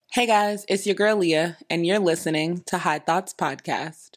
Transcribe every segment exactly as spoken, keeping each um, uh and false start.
Hey guys, it's your girl Leah, and you're listening to High Thoughts Podcast.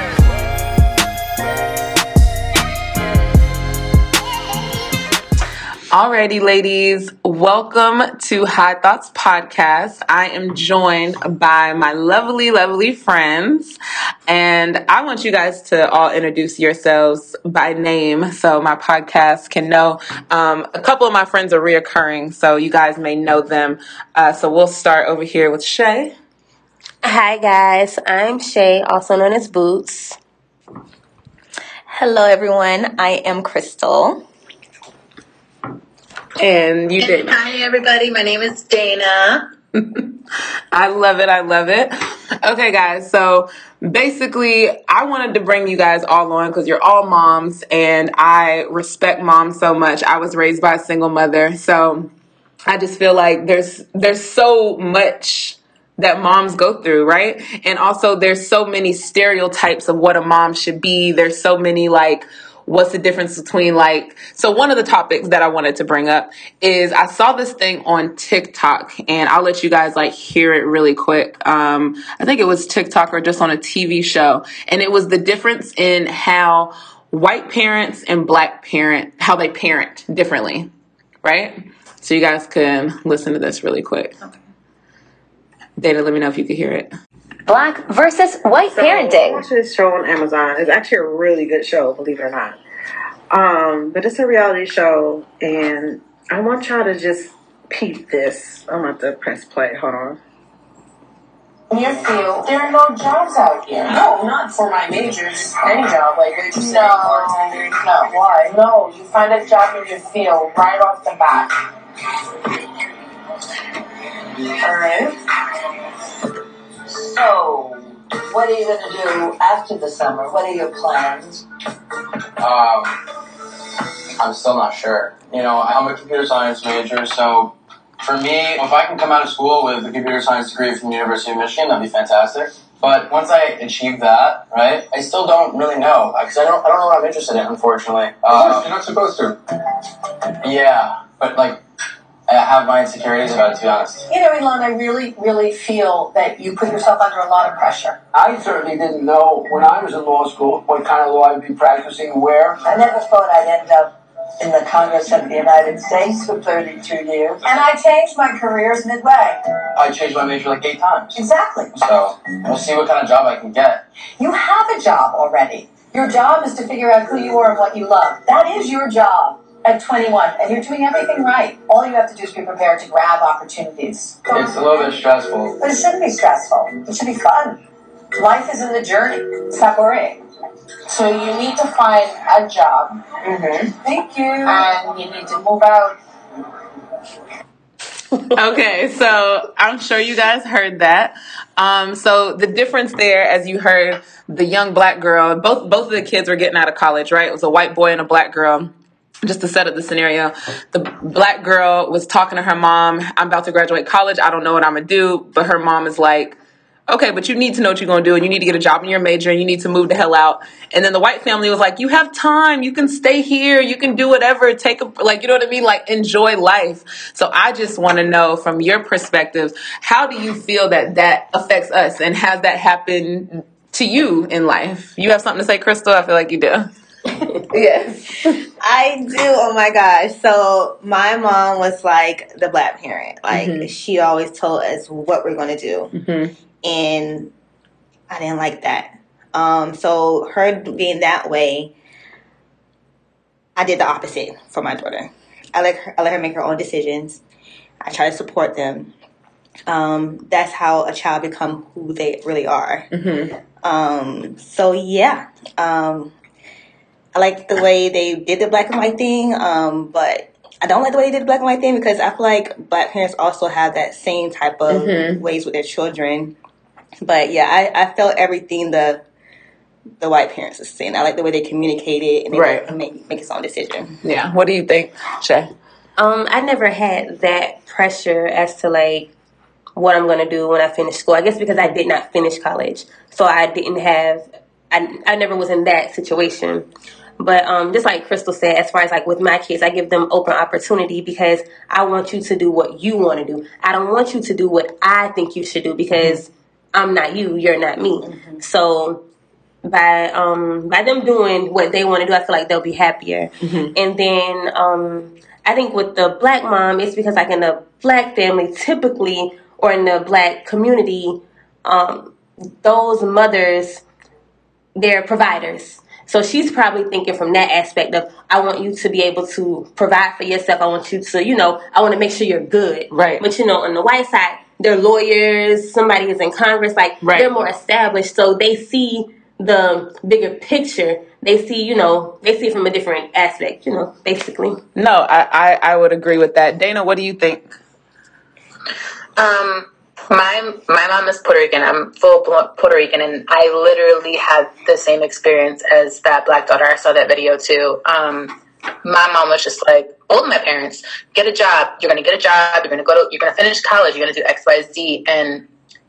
Alrighty, ladies, welcome to High Thoughts Podcast. I am joined by my lovely, lovely friends, and I want you guys to all introduce yourselves by name so my podcast can know. Um, a couple of my friends are reoccurring, so you guys may know them. Uh, so we'll start over here with Shay. Hi guys, I'm Shay, also known as Boots. Hello everyone, I am Crystal. And you did. Hi everybody, my name is Dana. I love it, I love it. Okay guys, so basically I wanted to bring you guys all on because you're all moms and I respect moms so much. I was raised by a single mother, so I just feel like there's there's so much that moms go through, right? And also there's so many stereotypes of what a mom should be. There's so many like, what's the difference between like, so one of the topics that I wanted to bring up is I saw this thing on TikTok and I'll let you guys like hear it really quick. Um, I think it was TikTok or just on a T V show. And it was the difference in how white parents and black parent, how they parent differently, right? So you guys can listen to this really quick. Okay. Dana, let me know if you could hear it. Black versus white So, parenting. I watched this show on Amazon. It's actually a really good show, believe it or not. Um, but it's a reality show, and I want y'all to just peep this. I'm about to press play. Hold on. In your field, there are no jobs out here. No, not for my majors. Any job, like waitressing, no. bartending. No, why? No, you find a job in your field right off the bat. All right. So, what are you going to do after the summer? What are your plans? Um, I'm still not sure. You know, I'm a computer science major, so for me, if I can come out of school with a computer science degree from the University of Michigan, that'd be fantastic. But once I achieve that, right, I still don't really know because I don't, I don't know what I'm interested in, unfortunately. Um, You're not supposed to. Yeah, but like, I have my insecurities about it, to be honest. You know, Elon, I really, really feel that you put yourself under a lot of pressure. I certainly didn't know when I was in law school what kind of law I'd be practicing where. I never thought I'd end up in the Congress of the United States for thirty-two years. And I changed my careers midway. I changed my major like eight times. Exactly. So, we'll see what kind of job I can get. You have a job already. Your job is to figure out who you are and what you love. That is your job at twenty-one, and you're doing everything right. All you have to do is be prepared to grab opportunities. It's a little bit stressful. But it shouldn't be stressful. It should be fun. Life is in the journey. Stop worrying. So you need to find a job. Mm-hmm. Thank you. And you need to move out. Okay, so I'm sure you guys heard that. Um, so the difference there, as you heard, the young black girl, both both of the kids were getting out of college, right? It was a white boy and a black girl. Just to set up the scenario, the black girl was talking to her mom, I'm about to graduate college, I don't know what I'm going to do, but her mom is like, okay, but you need to know what you're going to do, and you need to get a job in your major, and you need to move the hell out. And then the white family was like, you have time, you can stay here, you can do whatever, take a, like, you know what I mean? Like, enjoy life. So I just want to know from your perspective, how do you feel that that affects us, and has that happened to you in life? You have something to say, Crystal? I feel like you do. Yes, I do. Oh my gosh. So my mom was like the black parent. Like mm-hmm. she always told us what we're going to do. Mm-hmm. And I didn't like that. Um, so her being that way, I did the opposite for my daughter. I let her, I let her make her own decisions. I try to support them. Um, that's how a child become who they really are. Mm-hmm. Um, so yeah, um, I like the way they did the black and white thing, um, but I don't like the way they did the black and white thing because I feel like black parents also have that same type of mm-hmm. ways with their children. But yeah, I, I felt everything the the white parents are saying. I like the way they communicated and they right. make make its own decision. Yeah. What do you think, Shay? Um, I never had that pressure as to like what I'm going to do when I finish school. I guess because I did not finish college, so I didn't have. I I never was in that situation. But um, just like Crystal said, as far as like with my kids, I give them open opportunity because I want you to do what you want to do. I don't want you to do what I think you should do because mm-hmm. I'm not you, you're not me. Mm-hmm. So by um by them doing what they want to do, I feel like they'll be happier. Mm-hmm. And then um I think with the black mom, it's because like in the black family, typically, or in the black community, um those mothers, they're providers. So she's probably thinking from that aspect of, I want you to be able to provide for yourself. I want you to, you know, I want to make sure you're good. Right. But, you know, on the white side, they're lawyers, somebody is in Congress, like, right. they're more established. So they see the bigger picture. They see, you know, they see it from a different aspect, you know, basically. No, I, I, I would agree with that. Dana, what do you think? Um... My my mom is Puerto Rican. I'm full Puerto Rican, and I literally had the same experience as that black daughter. I saw that video too. Um, my mom was just like, both my parents, get a job. You're gonna get a job. You're gonna go to. You're gonna finish college. You're gonna do X, Y, Z. And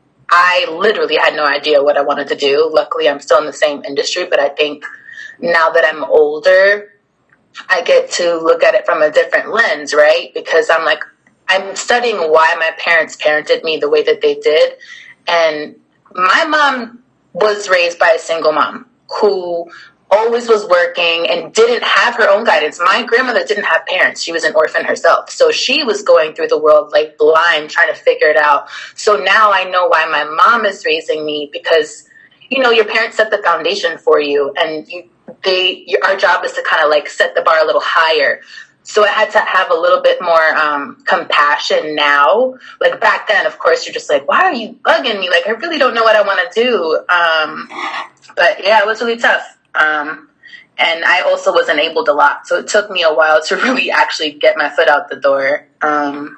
I literally had no idea what I wanted to do. Luckily, I'm still in the same industry, but I think now that I'm older, I get to look at it from a different lens, right? Because I'm like, I'm studying why my parents parented me the way that they did. And my mom was raised by a single mom who always was working and didn't have her own guidance. My grandmother didn't have parents. She was an orphan herself. So she was going through the world like blind, trying to figure it out. So now I know why my mom is raising me, because, you know, your parents set the foundation for you, and you, they, our job is to kind of like set the bar a little higher. So I had to have a little bit more um, compassion now. Like back then, of course, you're just like, why are you bugging me? Like, I really don't know what I want to do. Um, but yeah, it was really tough. Um, and I also was enabled a lot. So it took me a while to really actually get my foot out the door. Um,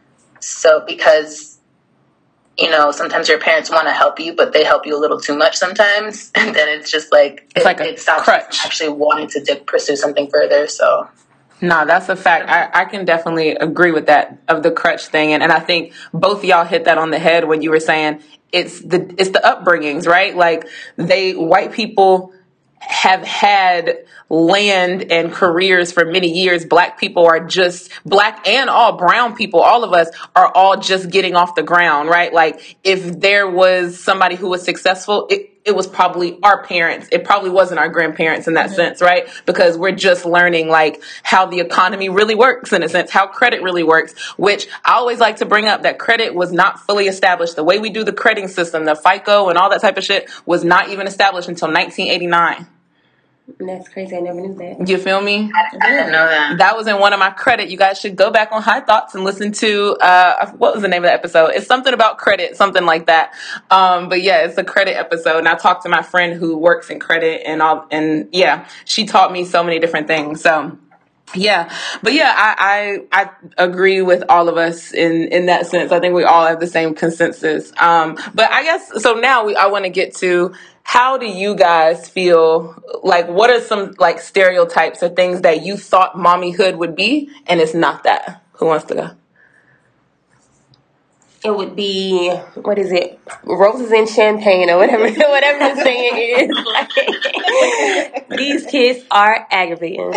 so because, you know, sometimes your parents want to help you, but they help you a little too much sometimes. And then it's just like, it's it, like a it stops crutch. Actually wanting to d- pursue something further. So. No, that's a fact. I, I can definitely agree with that, of the crutch thing. And, and I think both of y'all hit that on the head when you were saying it's the it's the upbringings, right? Like they white people have had land and careers for many years. Black people are just black and all brown people. All of us are all just getting off the ground, right? Like if there was somebody who was successful, it, it was probably our parents. It probably wasn't our grandparents in that mm-hmm. sense, right? Because we're just learning like how the economy really works, in a sense, how credit really works, which I always like to bring up, that credit was not fully established. The way we do the crediting system, the FICO and all that type of shit, was not even established until nineteen eighty-nine. That's crazy. I never knew that. You feel me? I, I didn't know that. That was in one of my credit. You guys should go back on High Thoughts and listen to, uh, what was the name of the episode? It's something about credit, something like that. Um, but yeah, it's a credit episode. And I talked to my friend who works in credit and all, and yeah, she taught me so many different things. So yeah, but yeah, I, I, I agree with all of us in, in that sense. I think we all have the same consensus. Um, but I guess, so now we, I want to get to, how do you guys feel, like, what are some, like, stereotypes or things that you thought mommyhood would be, and it's not that? Who wants to go? It would be, what is it, roses and champagne or whatever whatever the saying is. Like, these kids are aggravating.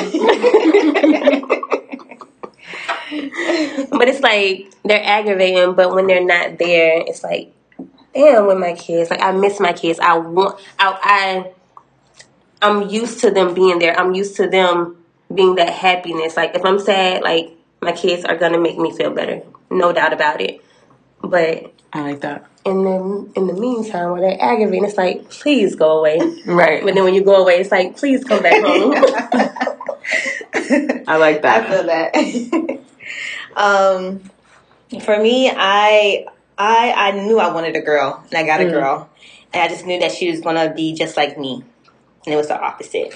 But it's like, they're aggravating, but when they're not there, it's like, damn, with my kids, like I miss my kids. I want, I, I, I'm used to them being there. I'm used to them being that happiness. Like if I'm sad, like my kids are gonna make me feel better, no doubt about it. But I like that. And then in the meantime, when they're aggravating, it's like, please go away. Right. But then when you go away, it's like, please come back home. I like that. I feel that. um, for me, I. I, I knew I wanted a girl, and I got a mm. girl. And I just knew that she was going to be just like me. And it was the opposite.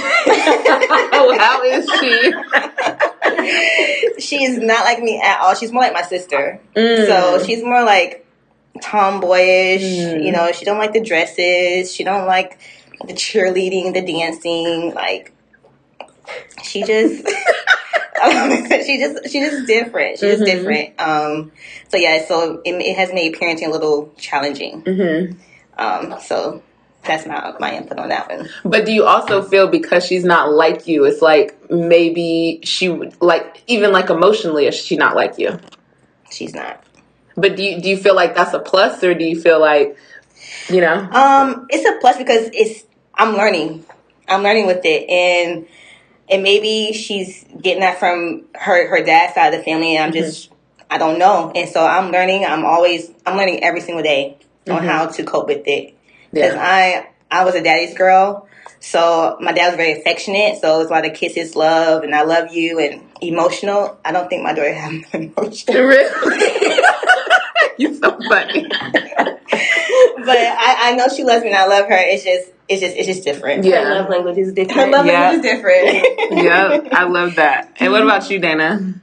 How is she? She is not like me at all. She's more like my sister. Mm. So she's more like tomboyish. Mm. You know, she don't like the dresses. She don't like the cheerleading, the dancing. Like, she just... she just she just different. She's mm-hmm. different. Um, so yeah, so it, it has made parenting a little challenging. Mm-hmm. Um, so that's my my input on that one. But do you also feel because she's not like you, it's like maybe she would like even like emotionally, is she not like you? She's not. But do you do you feel like that's a plus, or do you feel like, you know? Um, it's a plus because it's I'm learning. I'm learning with it, and and maybe she's getting that from her her dad's side of the family, and I'm just mm-hmm. I don't know, and so I'm learning. I'm always I'm learning every single day on mm-hmm. how to cope with it. Because yeah. I I was a daddy's girl, so my dad was very affectionate. So it's a lot of kisses, love, and I love you, and emotional. I don't think my daughter has emotion. Really? You're so funny. But I, I know she loves me, and I love her. It's just it's just it's just different. Yeah, her love language is different. Her love yeah. language is different. Yeah, I love that. And what about you, Dana?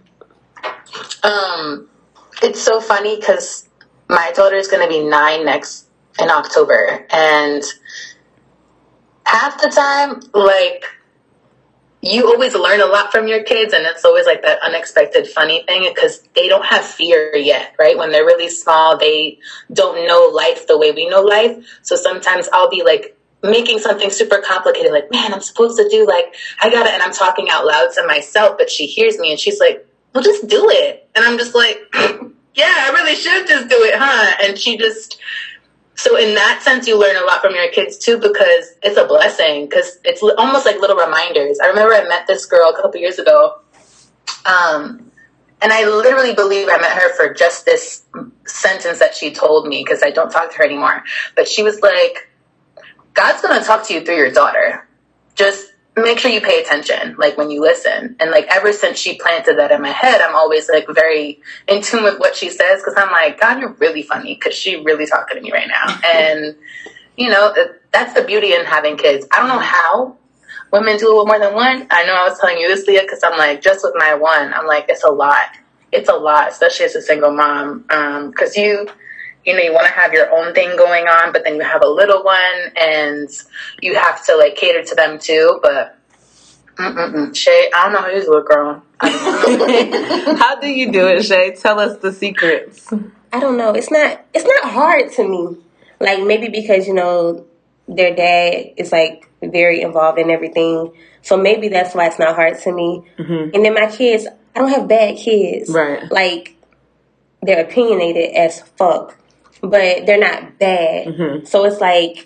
Um, it's so funny because my daughter is going to be nine next. in October, and half the time, like, you always learn a lot from your kids, and it's always like that unexpected funny thing because they don't have fear yet, right? When they're really small, they don't know life the way we know life. So sometimes I'll be like making something super complicated, like, man, I'm supposed to do like I gotta, and I'm talking out loud to myself, but she hears me and she's like, well, just do it. And I'm just like, yeah, I really should just do it, huh? And she just So in that sense, you learn a lot from your kids, too, because it's a blessing, because it's almost like little reminders. I remember I met this girl a couple years ago, um, and I literally believe I met her for just this sentence that she told me, because I don't talk to her anymore. But she was like, God's going to talk to you through your daughter. Just make sure you pay attention, like, when you listen. And, like, ever since she planted that in my head, I'm always, like, very in tune with what she says, because I'm like, God, you're really funny, because she's really talking to me right now. And, you know, that's the beauty in having kids. I don't know how women do it with more than one. I know I was telling you this, Leah, because I'm like, just with my one, I'm like, it's a lot. It's a lot, especially as a single mom, because um, you... you know, you want to have your own thing going on, but then you have a little one and you have to, like, cater to them too. But, mm-mm-mm. Shay, I don't know how you do it, girl. I don't know. How do you do it, Shay? Tell us the secrets. I don't know. It's not, it's not hard to me. Like, maybe because, you know, their dad is, like, very involved in everything. So maybe that's why it's not hard to me. Mm-hmm. And then my kids, I don't have bad kids. Right. Like, they're opinionated as fuck. But they're not bad. Mm-hmm. So it's like,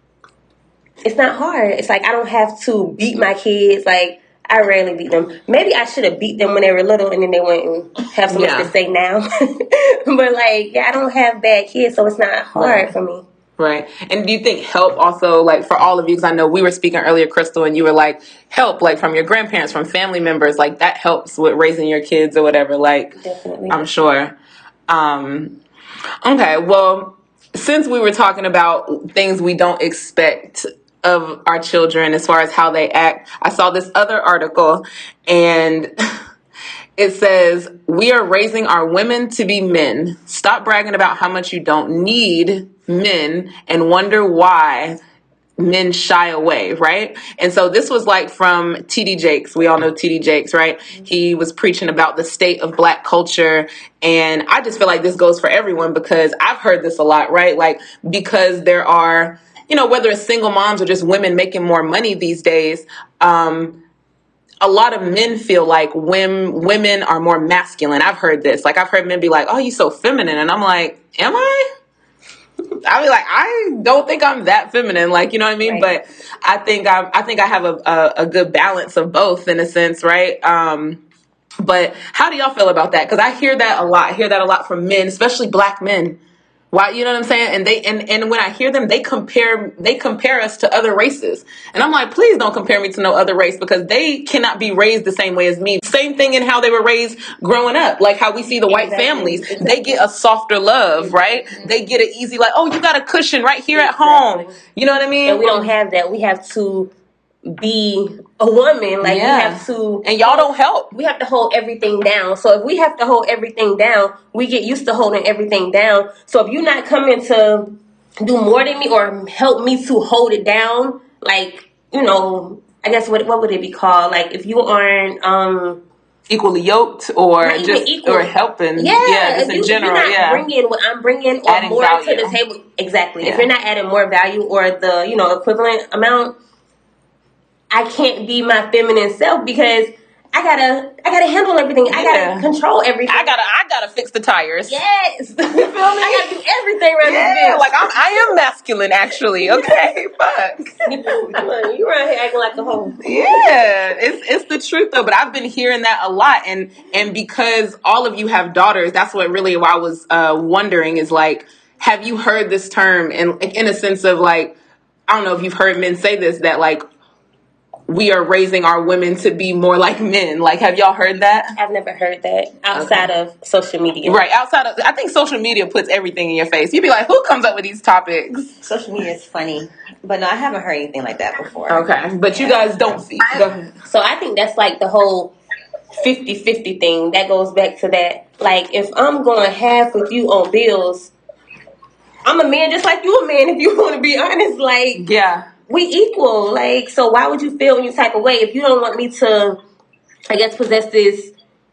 it's not hard. It's like I don't have to beat my kids. Like, I rarely beat them. Maybe I should have beat them when they were little and then they went and have so much yeah. to say now. But, like, yeah, I don't have bad kids, so it's not hard right. for me. Right. And do you think help also, like, for all of you, because I know we were speaking earlier, Crystal, and you were like, help, like, from your grandparents, from family members, like, that helps with raising your kids or whatever. Like, definitely. I'm sure. Um... Okay, well, since we were talking about things we don't expect of our children as far as how they act, I saw this other article, and it says, we are raising our women to be men. Stop bragging about how much you don't need men and wonder why men shy away, right? And so this was like from T D Jakes. We all know T D Jakes, right? He was preaching about the state of Black culture. And I just feel like this goes for everyone because I've heard this a lot, right? Like, because there are, you know, whether it's single moms or just women making more money these days, um, a lot of men feel like women, women are more masculine. I've heard this. Like, I've heard men be like, oh, you're so feminine. And I'm like, am I? I mean, like, I don't think I'm that feminine, like, you know what I mean? Right. But I think I'm, I think I have a, a, a good balance of both in a sense, right? Um, but how do y'all feel about that? Because I hear that a lot. I hear that a lot from men, especially Black men. Why, you know what I'm saying? And they, and, and when I hear them, they compare, they compare us to other races. And I'm like, please don't compare me to no other race because they cannot be raised the same way as me. Same thing in how they were raised growing up. Like how we see the white exactly. families, exactly. they get a softer love, right? Mm-hmm. They get an easy, like, oh, you got a cushion right here exactly. at home. You know what I mean? And we don't have that. We have to be a woman. Like yeah. we have to, and y'all don't help. We have to hold everything down. So if we have to hold everything down, we get used to holding everything down. So if you're not coming to do more than me or help me to hold it down, like, you know, I guess what what would it be called? Like if you aren't um equally yoked or Not even just equal. or helping. Yeah, yeah just if in you, general. If you're not yeah, bringing what I'm bringing or Adding more value. to the table. Exactly. Yeah. If you're not adding more value or the you know equivalent amount, I can't be my feminine self because I gotta, I gotta handle everything. I Yeah. gotta control everything. I gotta, I gotta fix the tires. Yes, you feel me? I gotta do everything around Yeah, this bitch. like I'm, I am masculine actually. Okay, fuck. Come on, you around here acting like a hoe. Yeah, it's it's the truth though. But I've been hearing that a lot, and and because all of you have daughters, that's what really I was uh, wondering is like, have you heard this term in in a sense of like, I don't know if you've heard men say this that like. We are raising our women to be more like men. Like, have y'all heard that? I've never heard that outside Okay. of social media. Right, outside of, I think social media puts everything in your face. You'd be like, who comes up with these topics? Social media is funny, but no, I haven't heard anything like that before. Okay, but you guys don't see. Go ahead. So I think that's like the whole fifty-fifty thing. That goes back to that. Like, if I'm going half with you on bills, I'm a man just like you a man if you want to be honest. Like, Yeah. we equal. Like, so why would you feel any type of way if you don't want me to, I guess, possess this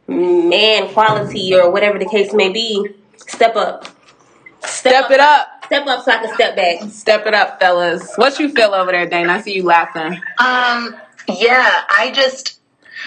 man quality or whatever the case may be? Step up. Step it up. Step up so I can step back. Step it up, fellas. What you feel over there, Dana? I see you laughing. Um, yeah, I just,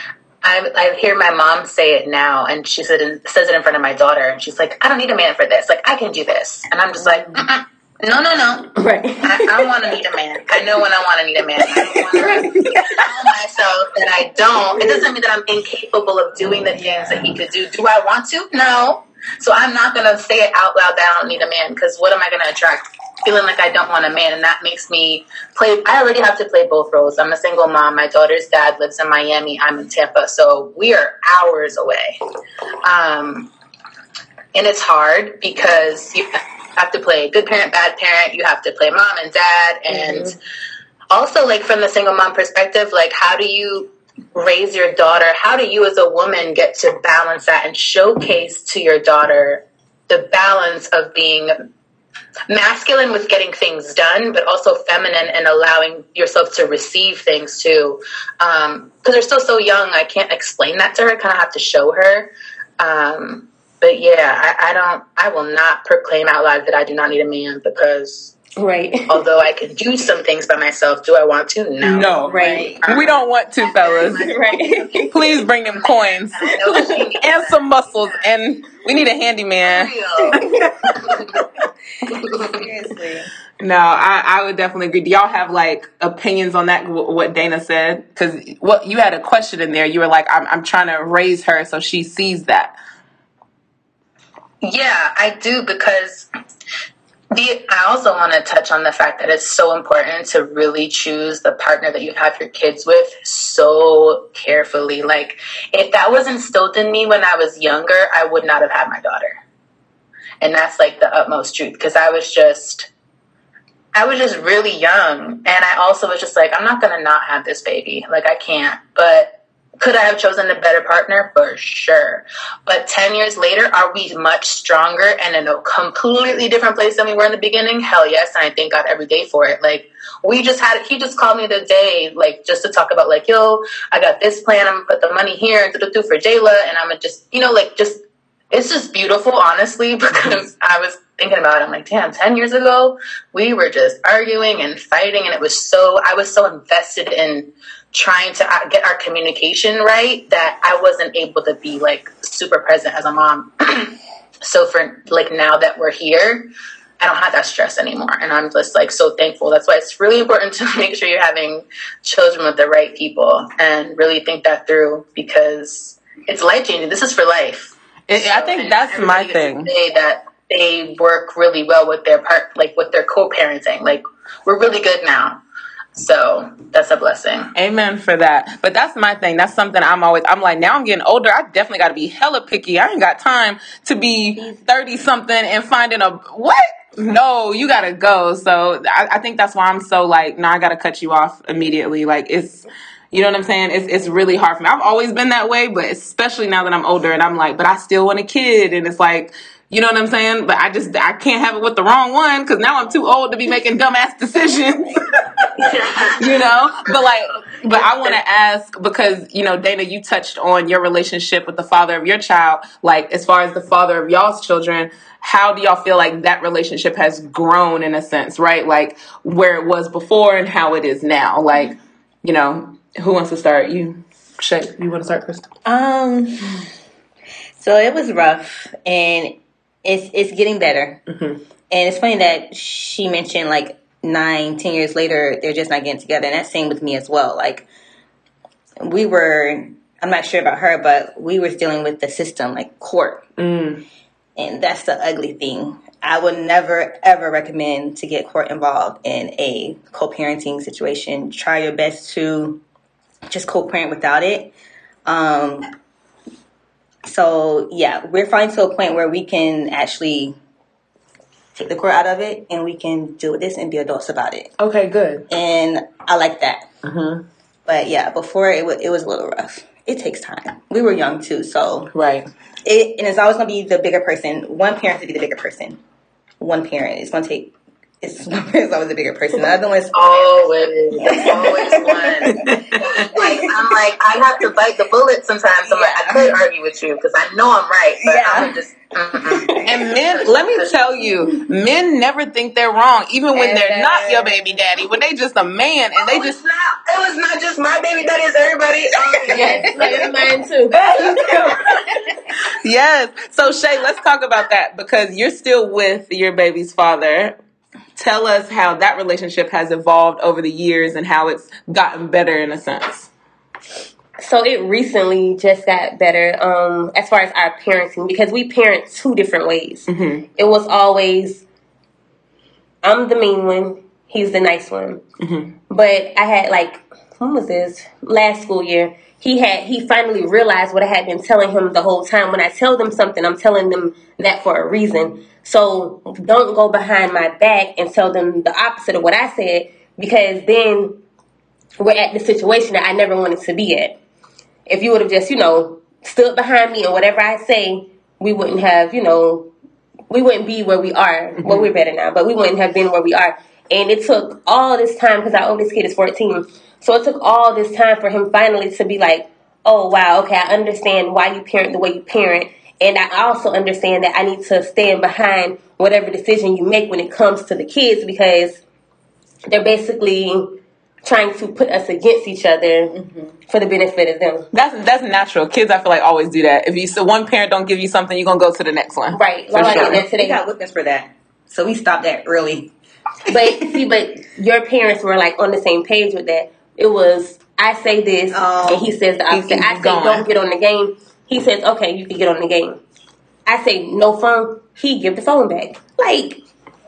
I, I hear my mom say it now, and she said it, says it in front of my daughter, and she's like, I don't need a man for this. Like, I can do this. And I'm just like, mm-mm. No, no, no. Right. I, I want to need a man. I know when I want to need a man. I don't want to tell myself that I don't. It doesn't mean that I'm incapable of doing the things that he could do. Do I want to? No. So I'm not going to say it out loud that I don't need a man, because what am I going to attract? Feeling like I don't want a man, and that makes me play. I already have to play both roles. I'm a single mom. My daughter's dad lives in Miami. I'm in Tampa. So we are hours away. Um, and it's hard because you have to play good parent, bad parent. You have to play mom and dad. And mm-hmm. also, like, from the single mom perspective, like, how do you raise your daughter? How do you as a woman get to balance that and showcase to your daughter the balance of being masculine with getting things done, but also feminine and allowing yourself to receive things too? Um, because they're still so young, I can't explain that to her. I kind of have to show her. Um, But yeah, I, I don't, I will not proclaim out loud that I do not need a man, because right. although I can do some things by myself, do I want to? No. No. Right. We don't want to, fellas. Right. Please bring them coins. And some muscles. And we need a handyman. Seriously. No, I, I would definitely agree. Do y'all have, like, opinions on that, what Dana said? Because what you had a question in there. You were like, I'm, I'm trying to raise her so she sees that. Yeah, I do, because the, I also want to touch on the fact that it's so important to really choose the partner that you have your kids with so carefully. Like, if that was instilled in me when I was younger, I would not have had my daughter. And that's, like, the utmost truth, because I was just, I was just really young. And I also was just like, I'm not going to not have this baby. Like, I can't. But could I have chosen a better partner? For sure. But ten years later, are we much stronger and in a completely different place than we were in the beginning? Hell yes. And I thank God every day for it. Like, we just had, he just called me the day, like, just to talk about, like, yo, I got this plan. I'm going to put the money here and do for Jayla. And I'm going to just, you know, like, just, it's just beautiful, honestly, because I was thinking about it. I'm like, damn, ten years ago, we were just arguing and fighting. And it was so, I was so invested in trying to get our communication right that I wasn't able to be, like, super present as a mom. So for, like, now that we're here, I don't have that stress anymore. And I'm just, like, so thankful. That's why it's really important to make sure you're having children with the right people and really think that through, because it's life-changing. This is for life. It, so, I think that's my thing. Say that they work really well with their part, like, with their co-parenting. Like, we're really good now. So that's a blessing. Amen for that. But that's my thing. That's something I'm always, I'm like, now I'm getting older. I definitely got to be hella picky. I ain't got time to be thirty something and finding a, what? No, you got to go. So I, I think that's why I'm so like, no, I got to cut you off immediately. Like, it's, you know what I'm saying? It's it's really hard for me. I've always been that way, but especially now that I'm older and I'm like, but I still want a kid. And it's like, you know what I'm saying? But I just, I can't have it with the wrong one, because now I'm too old to be making dumbass decisions. You know? But like, But I want to ask, because, you know, Dana, you touched on your relationship with the father of your child. Like, as far as the father of y'all's children, how do y'all feel like that relationship has grown in a sense, right? Like, where it was before and how it is now. Like, you know, who wants to start? You, Shay, you want to start, Crystal? Um, so it was rough, and it's it's getting better. Mm-hmm. And it's funny that she mentioned, like, nine, ten years later, they're just not getting together. And that's same with me as well. Like, we were, I'm not sure about her, but we were dealing with the system, like court. Mm. And that's the ugly thing. I would never, ever recommend to get court involved in a co-parenting situation. Try your best to just co-parent without it. Um, so, yeah, we're finally to a point where we can actually take the court out of it, and we can deal with this and be adults about it. Okay, good. And I like that. Mm-hmm. But yeah, before it was, it was a little rough. It takes time. We were young too, so right. It and it's always gonna be the bigger person. One parent to be the bigger person. One parent. It's gonna take. It's one parent's always the bigger person. The other one's always, always one. Like, I'm like, I have to bite the bullet sometimes. I'm yeah. like, I could argue with you because I know I'm right, but yeah. I'm just. Mm-mm. And men, let me tell you, men never think they're wrong, even when and, they're not your baby daddy. When they just a man, and oh, they just not, it was not just my baby daddy; it's everybody. Um, yes, it's mine too. Yes. So Shay, let's talk about that because you're still with your baby's father. Tell us how that relationship has evolved over the years and how it's gotten better in a sense. So it recently just got better um, as far as our parenting because we parent two different ways. Mm-hmm. It was always, I'm the mean one, he's the nice one. Mm-hmm. But I had like, when was this? Last school year. He had he finally realized what I had been telling him the whole time. When I tell them something, I'm telling them that for a reason. So don't go behind my back and tell them the opposite of what I said because then we're at the situation that I never wanted to be at. If you would have just, you know, stood behind me and whatever I say, we wouldn't have, you know, we wouldn't be where we are. Mm-hmm. Well, we're better now, but we wouldn't have been where we are. And it took all this time because our oldest kid is fourteen. So it took all this time for him finally to be like, oh, wow, okay, I understand why you parent the way you parent. And I also understand that I need to stand behind whatever decision you make when it comes to the kids because they're basically trying to put us against each other mm-hmm. for the benefit of them. That's that's natural. Kids, I feel like, always do that. If you so one parent don't give you something, you're going to go to the next one. Right. Well, sure. Like today. We got witness for that. So we stopped that early. But see, but your parents were like on the same page with that. It was, I say this, um, and he says the opposite. I say, going. Don't get on the game. He says, okay, you can get on the game. I say, no phone. He give the phone back. Like,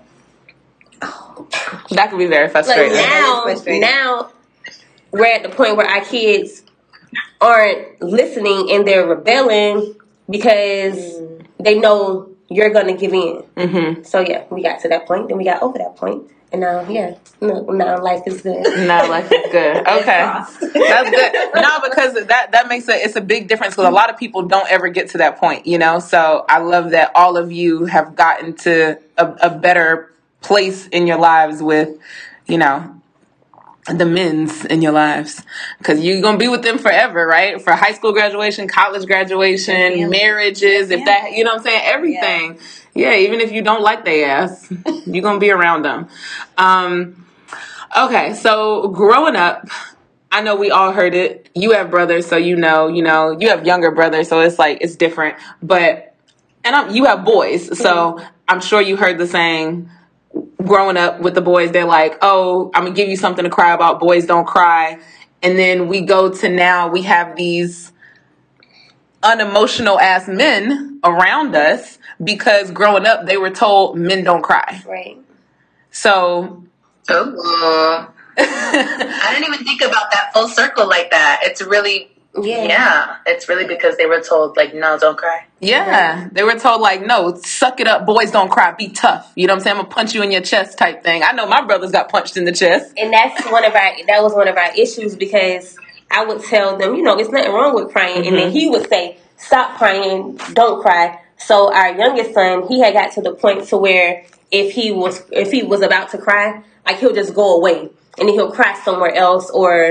oh. That could be very frustrating. Like now, frustrating. Now, we're at the point where our kids aren't listening and they're rebelling because mm. they know you're going to give in. Mm-hmm. So, yeah, we got to that point. Then we got over that point. And now, yeah, no, now life is good. Now life is good. Okay, that's good. No, because that that makes a it's a big difference because a lot of people don't ever get to that point, you know. So I love that all of you have gotten to a, a better place in your lives with, you know, the men's in your lives because you're gonna be with them forever, right? For high school graduation, college graduation, yeah. marriages, yeah. if that, you know what I'm saying, everything. Yeah. Yeah, even if you don't like their ass, you're going to be around them. Um, okay, so growing up, I know we all heard it. You have brothers, so you know, you know, you have younger brothers, so it's like, it's different. But, and I'm, you have boys, so I'm sure you heard the saying, growing up with the boys, they're like, oh, I'm going to give you something to cry about. Boys don't cry. And then we go to now, we have these unemotional ass men around us because growing up they were told men don't cry. Right. So oh. I didn't even think about that full circle like that. It's really yeah. yeah. It's really because they were told like no, don't cry. Yeah. Right. They were told like no, suck it up, boys don't cry, be tough. You know what I'm saying? I'm gonna punch you in your chest type thing. I know my brothers got punched in the chest. And that's one of our that was one of our issues because I would tell them, you know, it's nothing wrong with crying. Mm-hmm. And then he would say, stop crying, don't cry. So our youngest son, he had got to the point to where if he was if he was about to cry, like he'll just go away. And then he'll cry somewhere else or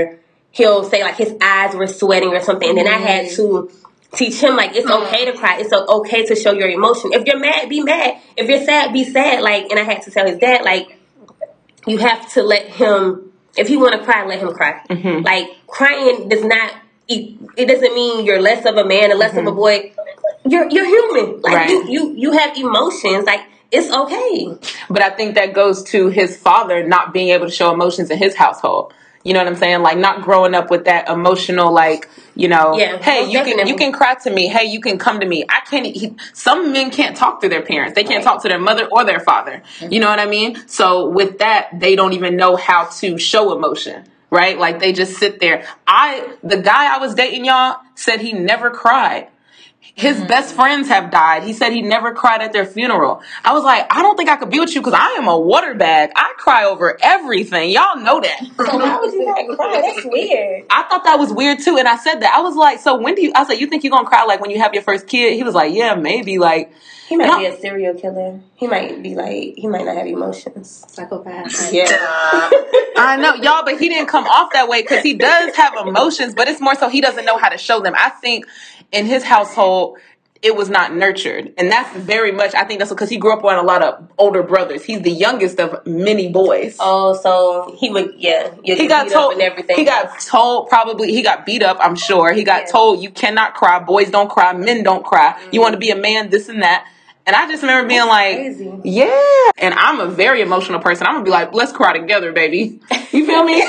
he'll say like his eyes were sweating or something, and then I had to teach him like it's okay to cry, it's okay to show your emotion. If you're mad, be mad. If you're sad, be sad. Like, and I had to tell his dad like you have to let him. If he want to cry, let him cry. Mm-hmm. Like crying does not. It, it doesn't mean you're less of a man or less mm-hmm. of a boy. You're you're human. Like right. you, you you have emotions. Like it's okay. But I think that goes to his father not being able to show emotions in his household. You know what I'm saying? Like not growing up with that emotional, like, you know, yeah, hey, you definitely. can you can cry to me. Hey, you can come to me. I can't. He, some men can't talk to their parents. They can't right. talk to their mother or their father. Mm-hmm. You know what I mean? So with that, they don't even know how to show emotion. Right? Like they just sit there. I the guy I was dating, y'all, said he never cried. His mm-hmm. best friends have died. He said he never cried at their funeral. I was like, I don't think I could be with you because I am a water bag. I cry over everything. Y'all know that. So why would you not cry? That's weird. I thought that was weird too. And I said that. I was like, so when do you, I said, you think you're going to cry like when you have your first kid? He was like, yeah, maybe. Like, he might be a serial killer. He might be like, he might not have emotions. Psychopath. Yeah. I know, y'all, but he didn't come off that way because he does have emotions, but it's more so he doesn't know how to show them. I think in his household, it was not nurtured. And that's very much, I think that's because he grew up around a lot of older brothers. He's the youngest of many boys. Oh, so he would, yeah. He got told, and everything. He got told, probably, he got beat up, I'm sure. He got yeah. told, you cannot cry. Boys don't cry. Men don't cry. Mm-hmm. You want to be a man, this and that. And I just remember being that's like, crazy. Yeah. And I'm a very emotional person. I'm going to be like, let's cry together, baby. You feel me?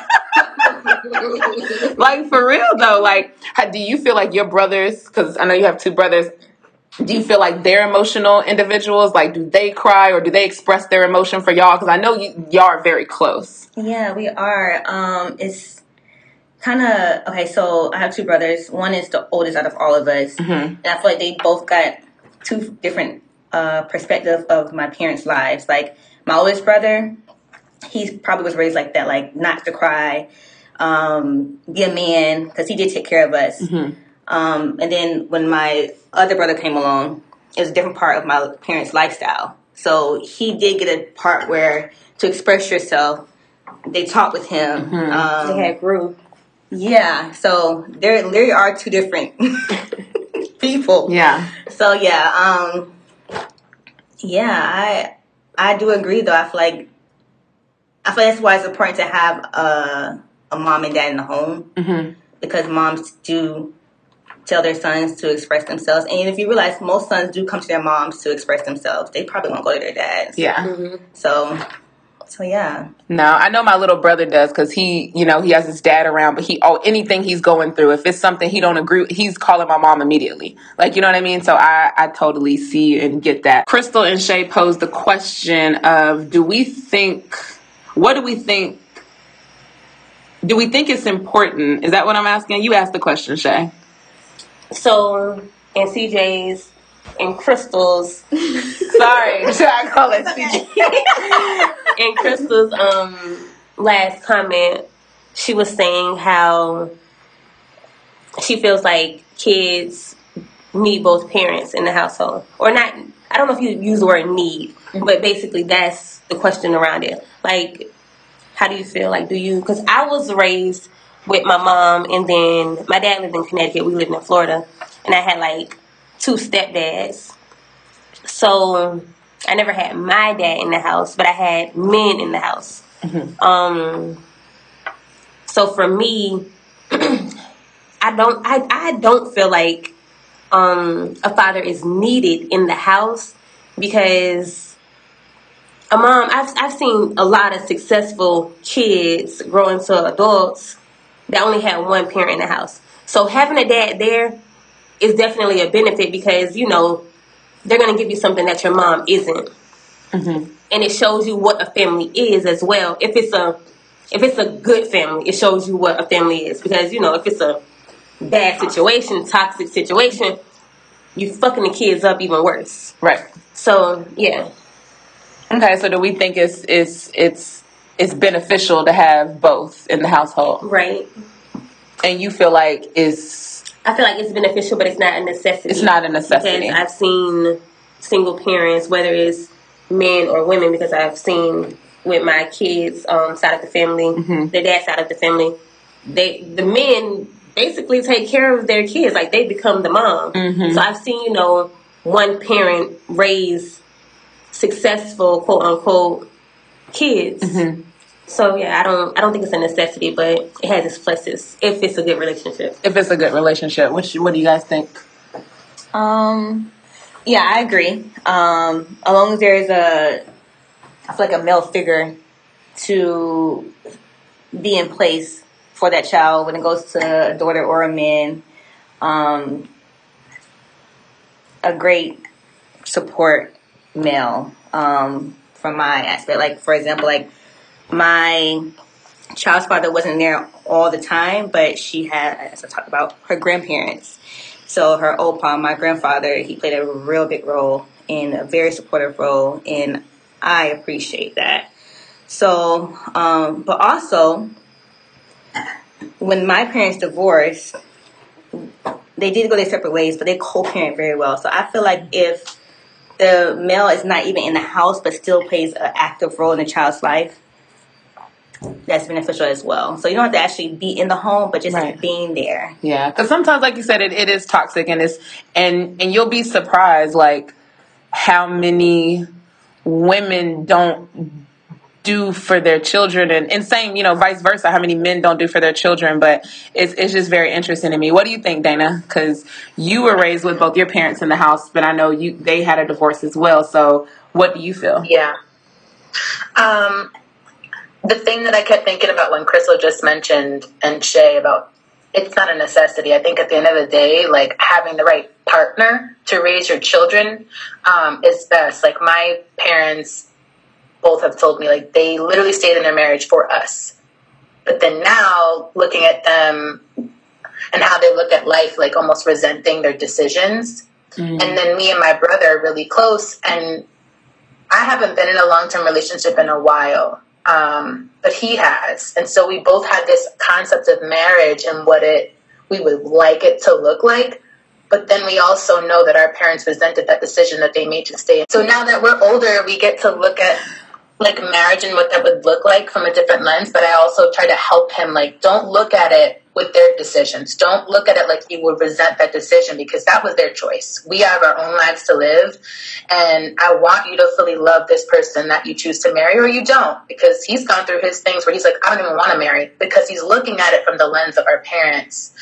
Like, for real, though. Like, how, do you feel like your brothers, because I know you have two brothers, do you feel like they're emotional individuals? Like, do they cry or do they express their emotion for y'all? Because I know you, y'all are very close. Yeah, we are. Um, it's kind of, okay, so I have two brothers. One is the oldest out of all of us. Mm-hmm. And I feel like they both got two different uh, perspectives of my parents' lives. Like, my oldest brother, he probably was raised like that, like, not to cry, um, be a man, because he did take care of us. Mm-hmm. Um, and then when my other brother came along, it was a different part of my parents' lifestyle. So he did get a part where to express yourself, they talked with him. Mm-hmm. Um, they had group. Yeah. So there, there are two different people. Yeah. So yeah, um, yeah, I, I do agree though. I feel like, I feel that's why it's important to have a, a mom and dad in the home, mm-hmm. because moms do tell their sons to express themselves. And if you realize most sons do come to their moms to express themselves, they probably won't go to their dads. Yeah. Mm-hmm. So, so yeah. No, I know my little brother does because he, you know, he has his dad around, but he, oh, anything he's going through, if it's something he don't agree, he's calling my mom immediately. Like, you know what I mean? So I, I totally see and get that. Crystal and Shay posed the question of, do we think, what do we think, do we think it's important? Is that what I'm asking? You asked the question, Shay. So, in C J's and Crystal's, sorry, should I call it C J? In Crystal's um last comment, she was saying how she feels like kids need both parents in the household, or not. I don't know if you use the word need, mm-hmm. but basically that's the question around it. Like, how do you feel? Like, do you? Because I was raised with my mom, and then my dad lived in Connecticut. We lived in Florida, and I had like two stepdads. So I never had my dad in the house, but I had men in the house. Mm-hmm. Um. So for me, I don't. I I don't feel like um a father is needed in the house, because a mom. I've I've seen a lot of successful kids grow into adults that only had one parent in the house. So having a dad there is definitely a benefit, because, you know, they're going to give you something that your mom isn't. Mm-hmm. And it shows you what a family is as well. If it's a if it's a good family, it shows you what a family is. Because, you know, if it's a bad situation, toxic situation, you fucking the kids up even worse. Right. So, yeah. Okay, so do we think it's it's it's it's beneficial to have both in the household? Right. And you feel like it's... I feel like it's beneficial, but it's not a necessity. It's not a necessity. Because I've seen single parents, whether it's men or women, because I've seen with my kids' um, side of the family, mm-hmm. the dad side of the family, they the men basically take care of their kids, like they become the mom. Mm-hmm. So I've seen, you know, one parent raise successful, quote unquote, kids. Mm-hmm. So yeah, I don't I don't think it's a necessity, but it has its pluses if it's a good relationship. If it's a good relationship, what what do you guys think? Um, yeah, I agree. Um, as long as there's a, I feel like a male figure to be in place for that child when it goes to a daughter or a man, um, a great support male, um, from my aspect. Like, for example, like my child's father wasn't there all the time, but she had, as I talked about, her grandparents. So her opa, my grandfather, he played a real big role in a very supportive role, and I appreciate that. So, um, but also, when my parents divorced, they did go their separate ways, but they co-parent very well. So I feel like if the male is not even in the house, but still plays an active role in the child's life, that's beneficial as well. So you don't have to actually be in the home, but just Right. being there. Yeah, because sometimes, like you said, it, it is toxic, and it's and and you'll be surprised, like how many women don't do for their children, and, and same, you know, vice versa, how many men don't do for their children. But it's it's just very interesting to me. What do you think, Dana? Because you were raised with both your parents in the house, but I know you they had a divorce as well. So what do you feel? Yeah. Um. The thing that I kept thinking about when Crystal just mentioned, and Shay, about it's not a necessity. I think at the end of the day, like having the right partner to raise your children um, is best. Like my parents both have told me, like they literally stayed in their marriage for us. But then now looking at them and how they look at life, like almost resenting their decisions. Mm-hmm. And then me and my brother are really close, and I haven't been in a long-term relationship in a while. Um, but he has. And so we both had this concept of marriage and what it we would like it to look like. But then we also know that our parents resented that decision that they made to stay. So now that we're older, we get to look at like marriage and what that would look like from a different lens. But I also try to help him, like, don't look at it with their decisions. Don't look at it like you would resent that decision, because that was their choice. We have our own lives to live, and I want you to fully love this person that you choose to marry, or you don't, because he's gone through his things where he's like, I don't even want to marry, because he's looking at it from the lens of our parents.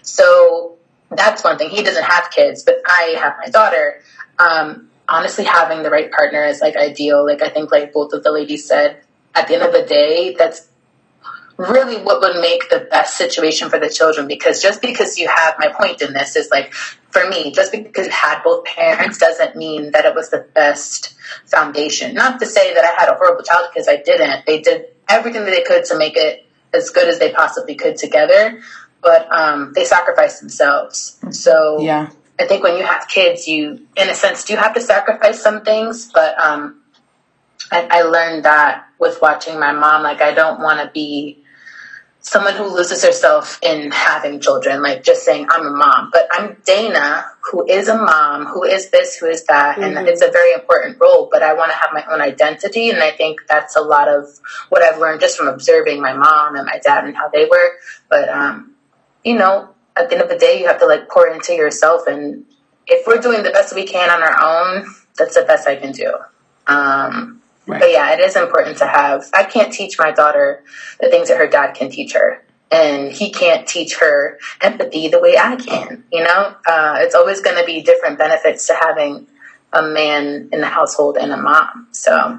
So that's one thing. He doesn't have kids, but I have my daughter. Um, honestly, having the right partner is like ideal. Like I think, like both of the ladies said, at the end of the day, that's really what would make the best situation for the children. Because just because you have, my point in this is like, for me, just because you had both parents doesn't mean that it was the best foundation. Not to say that I had a horrible childhood, because I didn't. They did everything that they could to make it as good as they possibly could together, but um, they sacrificed themselves. So yeah. I think when you have kids, you, in a sense, do have to sacrifice some things, but um, I, I learned that with watching my mom. Like, I don't want to be someone who loses herself in having children, like just saying I'm a mom, but I'm Dana, who is a mom, who is this, who is that, mm-hmm. and it's a very important role, but I want to have my own identity, and I think that's a lot of what I've learned just from observing my mom and my dad and how they were. But, um, you know, at the end of the day, you have to like pour into yourself, and if we're doing the best we can on our own, that's the best I can do. Um, Right. But yeah, it is important to have. I can't teach my daughter the things that her dad can teach her, and he can't teach her empathy the way I can. You know, uh, it's always going to be different benefits to having a man in the household and a mom. So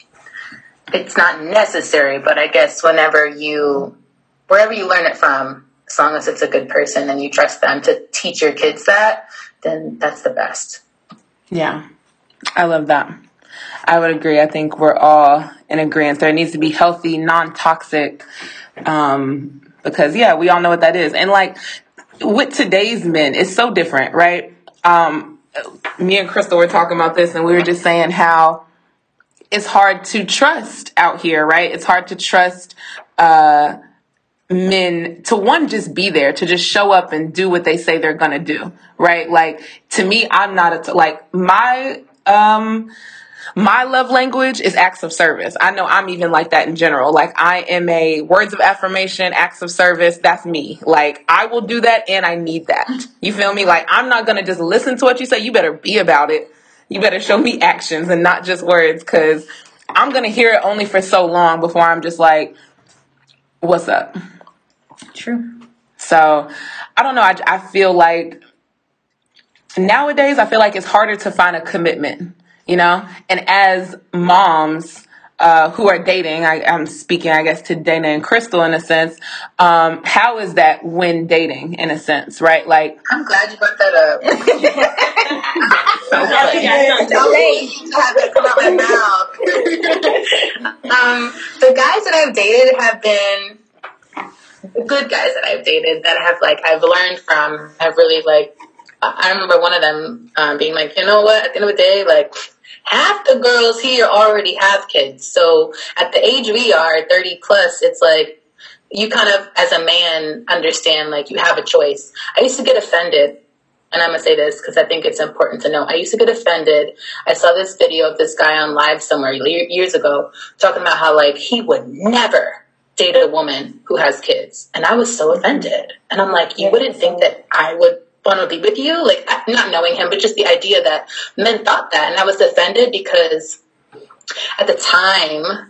it's not necessary, but I guess whenever you, wherever you learn it from, as long as it's a good person and you trust them to teach your kids that, then that's the best. Yeah, I love that. I would agree. I think we're all in agreement. There needs to be healthy, non-toxic, um, because, yeah, we all know what that is. And, like, with today's men, it's so different, right? Um, me and Crystal were talking about this, and we were just saying how it's hard to trust out here, right? It's hard to trust uh, men to, one, just be there, to just show up and do what they say they're going to do, right? Like, to me, I'm not, a t- like, my... Um, my love language is acts of service. I know I'm even like that in general. Like, I am a words of affirmation, acts of service. That's me. Like, I will do that, and I need that. You feel me? Like, I'm not going to just listen to what you say. You better be about it. You better show me actions and not just words, because I'm going to hear it only for so long before I'm just like, what's up? True. So, I don't know. I, I feel like nowadays, I feel like it's harder to find a commitment. You know, and as moms uh, who are dating, I, I'm speaking, I guess, to Dana and Crystal in a sense. Um, how is that when dating, in a sense, right? Like, I'm glad you brought that up. so funny. I had that come out my mouth. um, the guys that I've dated have been good guys that I've dated that have like I've learned from. Have really like. I remember one of them um, being like, you know what? At the end of the day, like. Half the girls here already have kids. So at the age we are, thirty plus, it's like you kind of, as a man, understand like you have a choice. I used to get offended, and I'm going to say this because I think it's important to know. I used to get offended. I saw this video of this guy on live somewhere years ago talking about how like he would never date a woman who has kids. And I was so offended. And I'm like, you wouldn't think that I would want to be with you, like not knowing him, but just the idea that men thought that. And I was offended because at the time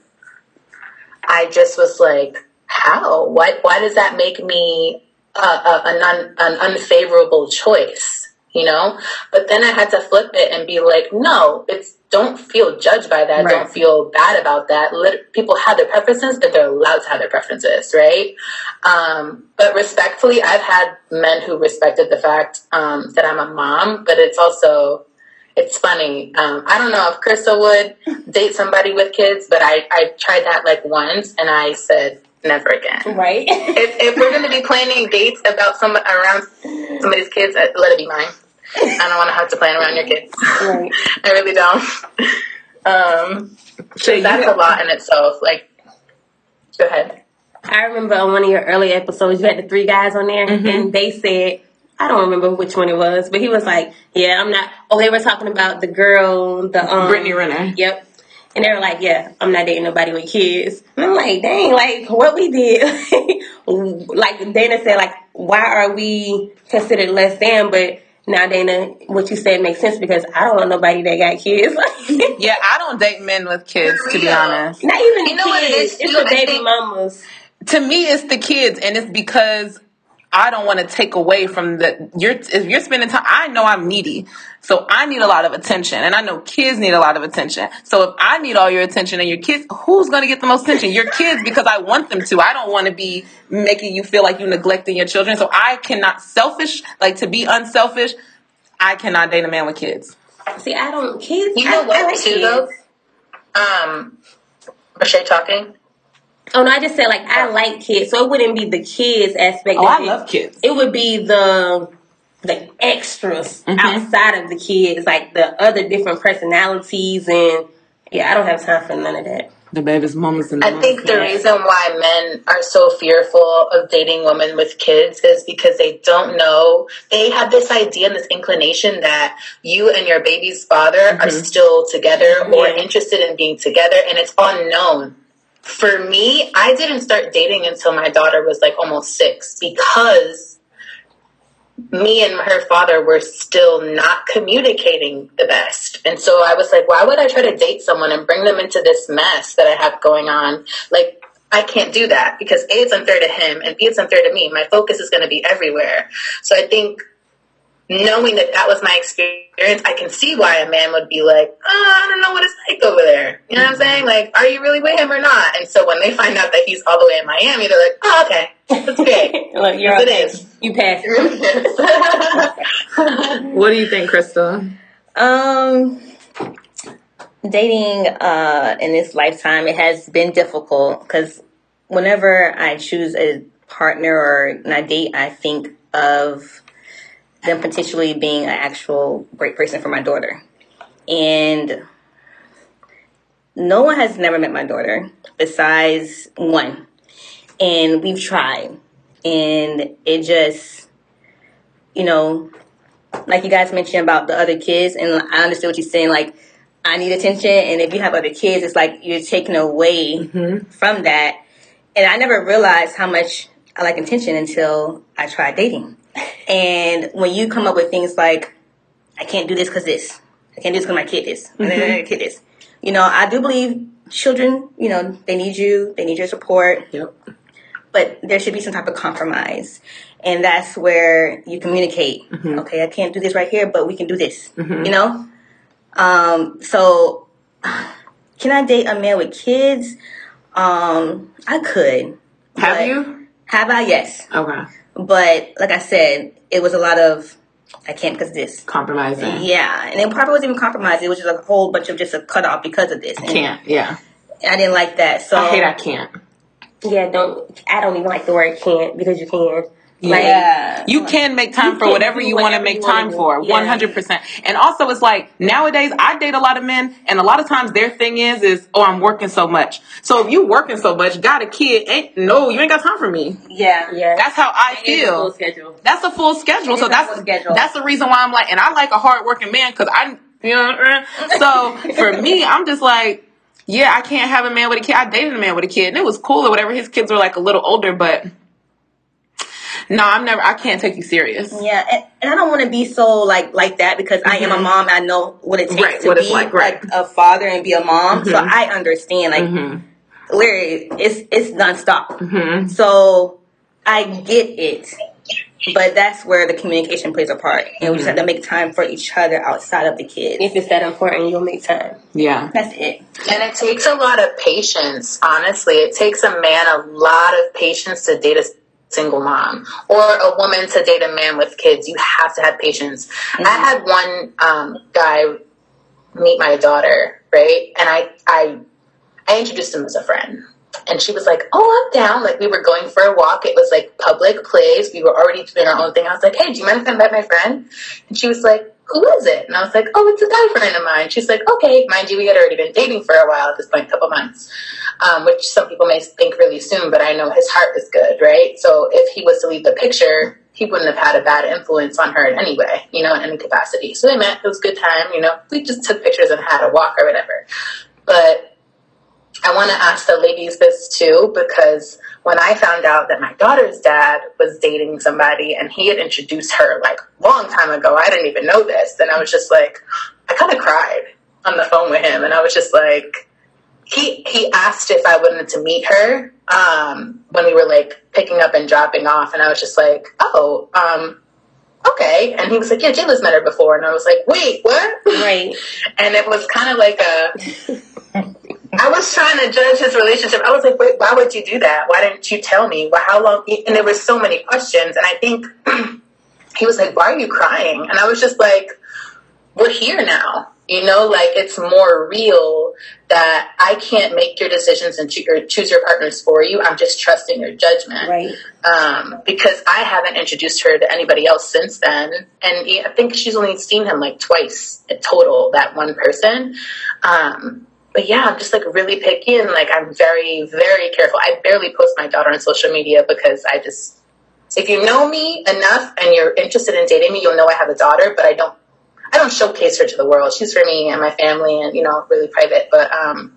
I just was like, how? Why, why does that make me uh, a, an, un, an unfavorable choice? You know? But then I had to flip it and be like, no, it's don't feel judged by that. Right. Don't feel bad about that. Let, people have their preferences, but they're allowed to have their preferences, right? Um, but respectfully, I've had men who respected the fact um, that I'm a mom, but it's also, it's funny. Um, I don't know if Crystal would date somebody with kids, but I, I tried that like once, and I said, never again. Right. if, if we're going to be planning dates about some around somebody's kids, let it be mine. I don't want to have to plan around your kids. Right. I really don't. Um, so that's a lot in itself. Like, go ahead. I remember on one of your early episodes, you had the three guys on there, mm-hmm. and they said, I don't remember which one it was, but he was like, yeah, I'm not, oh, they were talking about the girl, the, um, Brittany Renner. Yep. And they were like, yeah, I'm not dating nobody with kids. And I'm like, dang, like, what we did. Like, Dana said, like, why are we considered less than, but now, Dana, what you said makes sense because I don't know nobody that got kids. Yeah, I don't date men with kids, to be honest. Not even you know kids. What it is, it's the baby think, mamas. To me, it's the kids, and it's because I don't want to take away from the. You're if you're spending time. I know I'm needy, so I need a lot of attention, and I know kids need a lot of attention. So if I need all your attention and your kids, who's going to get the most attention? Your kids, because I want them to. I don't want to be making you feel like you're neglecting your children. So I cannot selfish, like to be unselfish. I cannot date a man with kids. See, I don't kids. You know I, what? I like too, kids. though. Um, Rashay talking. Oh no, I just said like I like kids, so it wouldn't be the kids aspect. Oh, of I it. love kids. It would be the the extras mm-hmm. outside of the kids, like the other different personalities, and yeah, I don't have time for none of that. The baby's mamas and the I think the reason why men are so fearful of dating women with kids is because they don't know. They have this idea and this inclination that you and your baby's father mm-hmm. are still together or yeah. interested in being together, and it's unknown. For me, I didn't start dating until my daughter was like almost six because me and her father were still not communicating the best. And so I was like, why would I try to date someone and bring them into this mess that I have going on? Like, I can't do that because A, it's unfair to him, and B, it's unfair to me. My focus is going to be everywhere. So I think knowing that that was my experience, I can see why a man would be like, oh, I don't know what it's like over there. You know what I'm saying? Like, are you really with him or not? And so when they find out that he's all the way in Miami, they're like, oh, okay, that's great. Look, you're it okay. is. You passed. What do you think, Crystal? Um, dating uh, in this lifetime, it has been difficult because whenever I choose a partner or a date, I think of them potentially being an actual great person for my daughter. And no one has never met my daughter besides one. And we've tried. And it just, you know, like you guys mentioned about the other kids, and I understood what you're saying, like, I need attention, and if you have other kids, it's like you're taken away mm-hmm. from that. And I never realized how much I like attention until I tried dating. And when you come up with things like, I can't do this because this, I can't do this because my kid is, mm-hmm. kid is. You know, I do believe children, you know, they need you, they need your support. Yep. But there should be some type of compromise. And that's where you communicate. Mm-hmm. Okay, I can't do this right here, but we can do this. Mm-hmm. You know? Um, so, can I date a man with kids? Um, I could. Have you? Have I? Yes. Okay. But, like I said, it was a lot of, I can't because of this. Compromising. Yeah. And it probably wasn't even compromising. It was just a whole bunch of just a cutoff because of this. I can't, yeah. I didn't like that. So I hate I can't. Yeah, don't, I don't even like the word can't because you can. Like, yeah. You can make time for whatever you want to make time for, one hundred percent. And also, it's like, nowadays, I date a lot of men, and a lot of times their thing is, is, oh, I'm working so much. So if you working so much, got a kid, ain't, no, you ain't got time for me. Yeah. Yeah. That's how I it feel. Is a full schedule. That's a full schedule. So that's, schedule. that's the reason why I'm like, and I like a hard-working man, because I, you know, so for me, I'm just like, yeah, I can't have a man with a kid. I dated a man with a kid, and it was cool or whatever. His kids were like a little older, but no, I'm never. I can't take you serious. Yeah, and, and I don't want to be so like like that because mm-hmm. I am a mom. I know what it takes right, to what be it's like, right. like a father and be a mom. Mm-hmm. So I understand. Like, mm-hmm. literally, it's it's nonstop. Mm-hmm. So I get it, but that's where the communication plays a part, and mm-hmm. we just have to make time for each other outside of the kids. If it's that important, you'll make time. Yeah, that's it. And it takes a lot of patience. Honestly, it takes a man a lot of patience to date a single mom or a woman to date a man with kids. You have to have patience. Mm-hmm. I had one um, guy meet my daughter, right? And I, I, I introduced him as a friend. And she was like, oh, I'm down. Like, we were going for a walk. It was, like, public place. We were already doing our own thing. I was like, hey, do you mind if I invite my friend? And she was like, who is it? And I was like, oh, it's a guy friend of mine. She's like, okay. Mind you, we had already been dating for a while at this point, a couple months, um, which some people may think really soon, but I know his heart was good, right? So if he was to leave the picture, he wouldn't have had a bad influence on her in any way, you know, in any capacity. So they met. It was a good time, you know. We just took pictures and had a walk or whatever. But I want to ask the ladies this too, because when I found out that my daughter's dad was dating somebody and he had introduced her like a long time ago, I didn't even know this. And I was just like, I kind of cried on the phone with him. And I was just like, he, he asked if I wanted to meet her um, when we were like picking up and dropping off. And I was just like, oh, um, okay. And he was like, yeah, Jayla's met her before. And I was like, wait, what? Right. And it was kind of like a... I was trying to judge his relationship. I was like, wait, why would you do that? Why didn't you tell me? Well, how long? And there were so many questions. And I think he was like, why are you crying? And I was just like, we're here now. You know, like it's more real that I can't make your decisions and cho- or choose your partners for you. I'm just trusting your judgment. Right. Um, because I haven't introduced her to anybody else since then. And I think she's only seen him like twice in total, that one person. Um, But yeah, I'm just like really picky and like I'm very, very careful. I barely post my daughter on social media because I just, if you know me enough and you're interested in dating me, you'll know I have a daughter, but I don't, I don't showcase her to the world. She's for me and my family and, you know, really private. But um,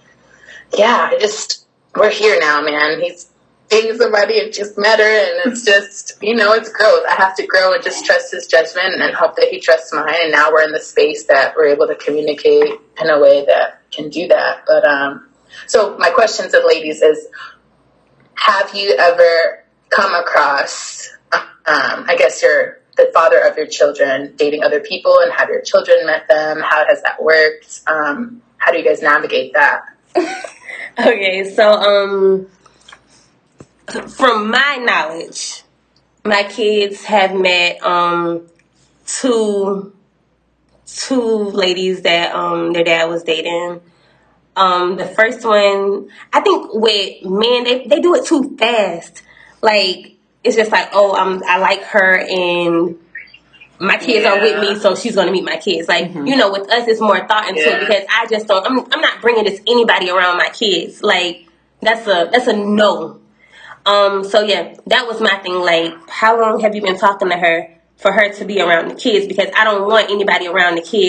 yeah, I just, we're here now, man. He's dating somebody and just met her and it's just, you know, it's growth. I have to grow and just trust his judgment and hope that he trusts mine. And now we're in the space that we're able to communicate in a way that can do that. But um so my question to the ladies is, have you ever come across um I guess you're the father of your children dating other people, and have your children met them? How has that worked? Um how do you guys navigate that? Okay, so um from my knowledge, my kids have met um two two ladies that um their dad was dating. Um, the first one, I think with men, they, they do it too fast. Like, it's just like, oh, I'm, I like her and my kids yeah. are with me, so she's going to meet my kids. Like, mm-hmm. you know, with us, it's more thought into yeah. it because I just don't, I'm, I'm not bringing this anybody around my kids. Like, that's a, that's a no. Um, so yeah, that was my thing. Like, how long have you been talking to her for her to be around the kids? Because I don't want anybody around the kids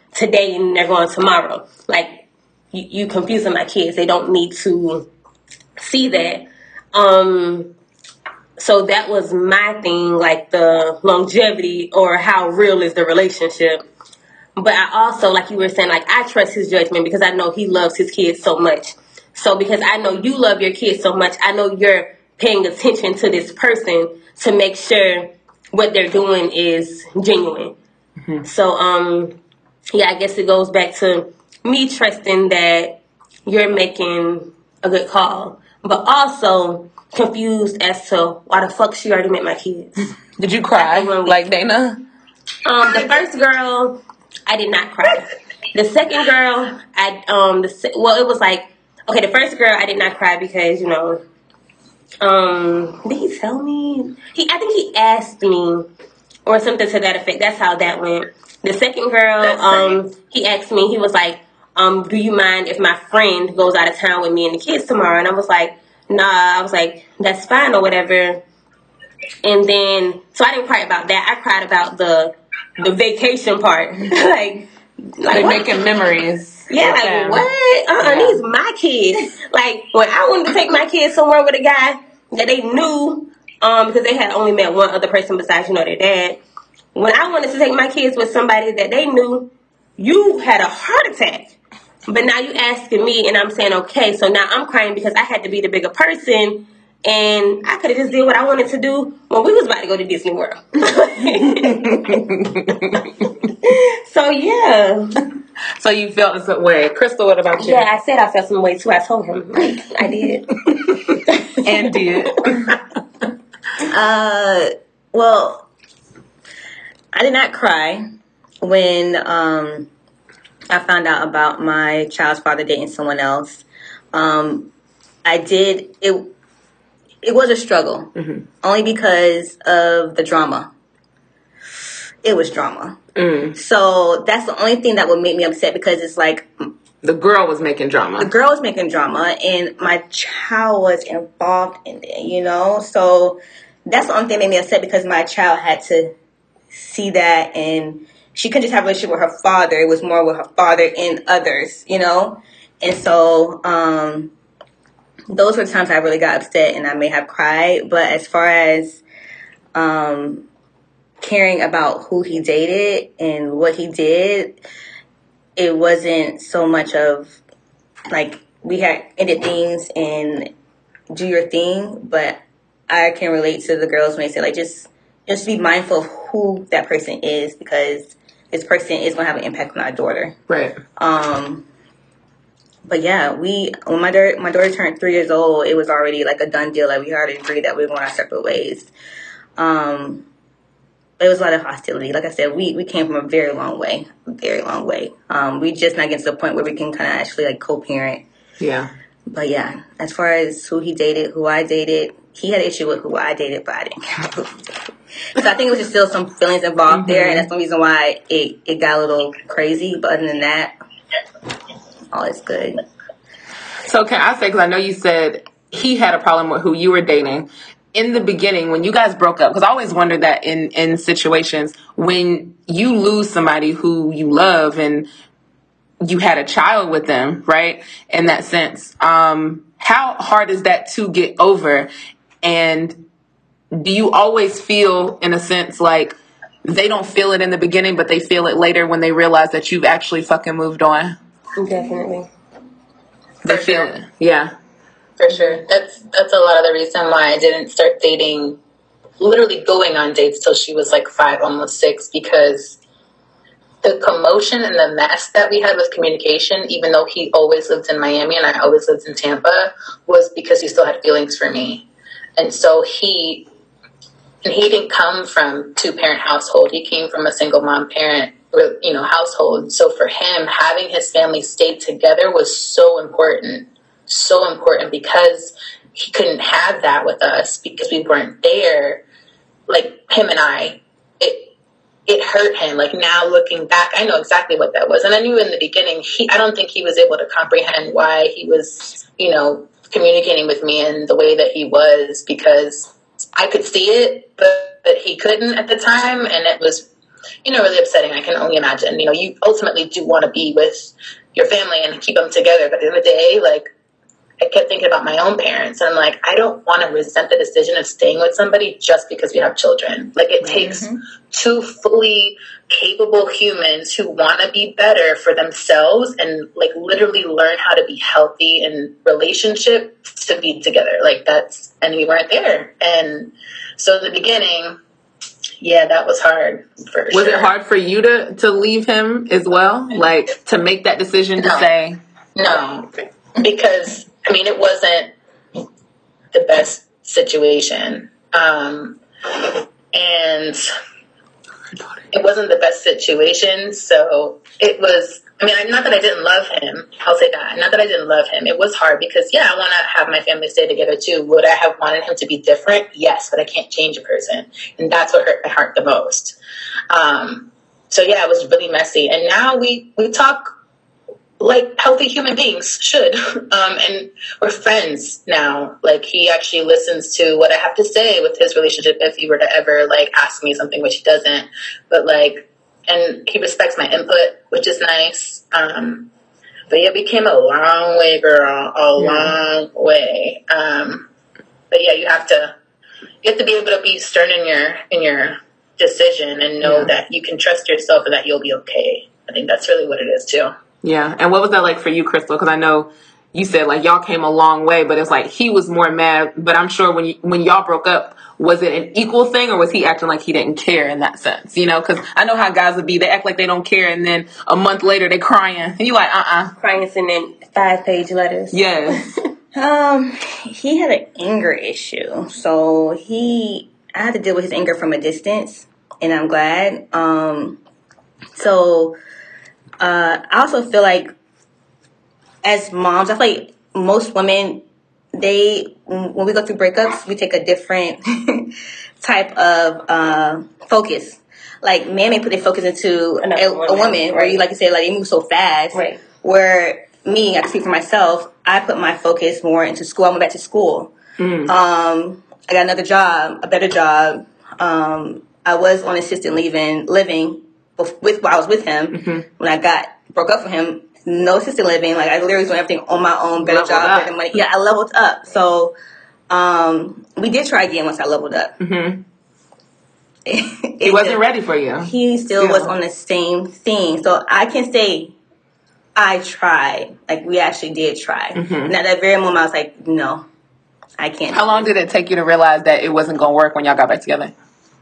today and they're going tomorrow. Like, you, you confusing my kids. They don't need to see that. Um, so that was my thing, like the longevity or how real is the relationship. But I also, like you were saying, like I trust his judgment because I know he loves his kids so much. So because I know you love your kids so much, I know you're paying attention to this person to make sure what they're doing is genuine. Mm-hmm. So, um, yeah, I guess it goes back to me trusting that you're making a good call, but also confused as to why the fuck she already met my kids. Did you cry like Dana? Um, the first girl, I did not cry. The second girl, I um, the se- well, it was like okay. The first girl, I did not cry because you know, um, did he tell me? He, I think he asked me or something to that effect. That's how that went. The second girl, um, he asked me. He was like, um, "Do you mind if my friend goes out of town with me and the kids tomorrow?" And I was like, "Nah." I was like, "That's fine or whatever." And then, so I didn't cry about that. I cried about the the vacation part, like. Like making memories. Yeah, like them. What? Uh-uh, yeah. These my kids. Like when I wanted to take my kids somewhere with a guy that they knew, um, because they had only met one other person besides, you know, their dad. When I wanted to take my kids with somebody that they knew, you had a heart attack. But now you asking me, and I'm saying okay. So now I'm crying because I had to be the bigger person, and I could have just did what I wanted to do when we was about to go to Disney World. So yeah. So you felt some way. Crystal, what about you? Yeah, I said I felt some way too. I told him. Like, I did. And did. uh, well, I did not cry when um, I found out about my child's father dating someone else. Um, I did. It, it was a struggle. Mm-hmm. Only because of the drama. It was drama. Mm. So that's the only thing that would make me upset because it's like the girl was making drama. The girl was making drama, and my child was involved in it. You know, so that's the only thing that made me upset because my child had to see that, and she couldn't just have a relationship with her father. It was more with her father and others. You know, and so um, those were the times I really got upset, and I may have cried. But as far as um. caring about who he dated and what he did, it wasn't so much of like we had ended things and do your thing, but I can relate to the girls when they say like just just be mindful of who that person is because this person is gonna have an impact on our daughter. Right. Um but yeah, we when my daughter my daughter turned three years old, it was already like a done deal. Like we already agreed that we were going our separate ways. Um It was a lot of hostility. Like I said, we, we came from a very long way, a very long way. Um, we just not getting to the point where we can kind of actually like co-parent. Yeah. But yeah, as far as who he dated, who I dated, he had an issue with who I dated, but I didn't care about who he dated. So I think it was just still some feelings involved mm-hmm. there, and that's the reason why it, it got a little crazy. But other than that, all is good. So can I say, because I know you said he had a problem with who you were dating. In the beginning, when you guys broke up, because I always wonder that in, in situations when you lose somebody who you love and you had a child with them, right? In that sense, um, how hard is that to get over? And do you always feel, in a sense, like they don't feel it in the beginning, but they feel it later when they realize that you've actually fucking moved on? Definitely. They For feel sure. it. Yeah. For sure. That's that's a lot of the reason why I didn't start dating, literally going on dates till she was like five, almost six, because the commotion and the mess that we had with communication, even though he always lived in Miami and I always lived in Tampa, was because he still had feelings for me. And so he, and he didn't come from two-parent household. He came from a single mom parent, you know, household. So for him, having his family stay together was so important. So important because he couldn't have that with us because we weren't there. Like him and I, it it hurt him. Like now looking back, I know exactly what that was. And I knew in the beginning, he I don't think he was able to comprehend why he was, you know, communicating with me in the way that he was because I could see it, but, but he couldn't at the time. And it was you know, really upsetting. I can only imagine. You know, you ultimately do want to be with your family and keep them together, but at the end of the day, like, I kept thinking about my own parents, and I'm like, I don't want to resent the decision of staying with somebody just because we have children. Like, it takes mm-hmm. two fully capable humans who want to be better for themselves and, like, literally learn how to be healthy in relationships to be together. Like, that's, and we weren't there. And so in the beginning, yeah, that was hard for was sure. Was it hard for you to, to leave him as well? Like, to make that decision to no. say? No, because... I mean, it wasn't the best situation. Um, and it wasn't the best situation. So it was, I mean, not that I didn't love him. I'll say that. Not that I didn't love him. It was hard because, yeah, I want to have my family stay together too. Would I have wanted him to be different? Yes, but I can't change a person. And that's what hurt my heart the most. Um, so, yeah, it was really messy. And now we, we talk like healthy human beings should. Um, and we're friends now. Like, he actually listens to what I have to say with his relationship if he were to ever, like, ask me something, which he doesn't. But, like, and he respects my input, which is nice. Um, but, yeah, we came a long way, girl. A yeah. long way. Um, but, yeah, you have to, you have to be able to be stern in your, in your decision and know yeah. that you can trust yourself and that you'll be okay. I think that's really what it is, too. Yeah. And what was that like for you, Crystal? Because I know you said, like, y'all came a long way, but it's like he was more mad. But I'm sure when you, when y'all broke up, was it an equal thing, or was he acting like he didn't care in that sense? You know, because I know how guys would be. They act like they don't care, and then a month later they crying. And you like, uh-uh. Crying, sending five-page letters. Yes. um, he had an anger issue. So he, I had to deal with his anger from a distance, and I'm glad. Um, so... Uh, I also feel like as moms, I feel like most women, they, when we go through breakups, we take a different type of uh, focus. Like, men may put their focus into a, woman, a woman right. where you, like you said, like, they move so fast. Right. Where me, I can speak for myself, I put my focus more into school. I went back to school. Mm. Um, I got another job, a better job. Um, I was on assisted living, living. With while I was with him, mm-hmm. when I got broke up with him, no assisted living. Like, I literally was doing everything on my own, better leveled job, up. better money. Yeah, I leveled up. So um, we did try again once I leveled up. Mm-hmm. He wasn't just, ready for you. He still yeah. was on the same thing. So I can say I tried. Like, we actually did try. Mm-hmm. And at that very moment, I was like, no, I can't. How long did it take you to realize that it wasn't going to work when y'all got back together?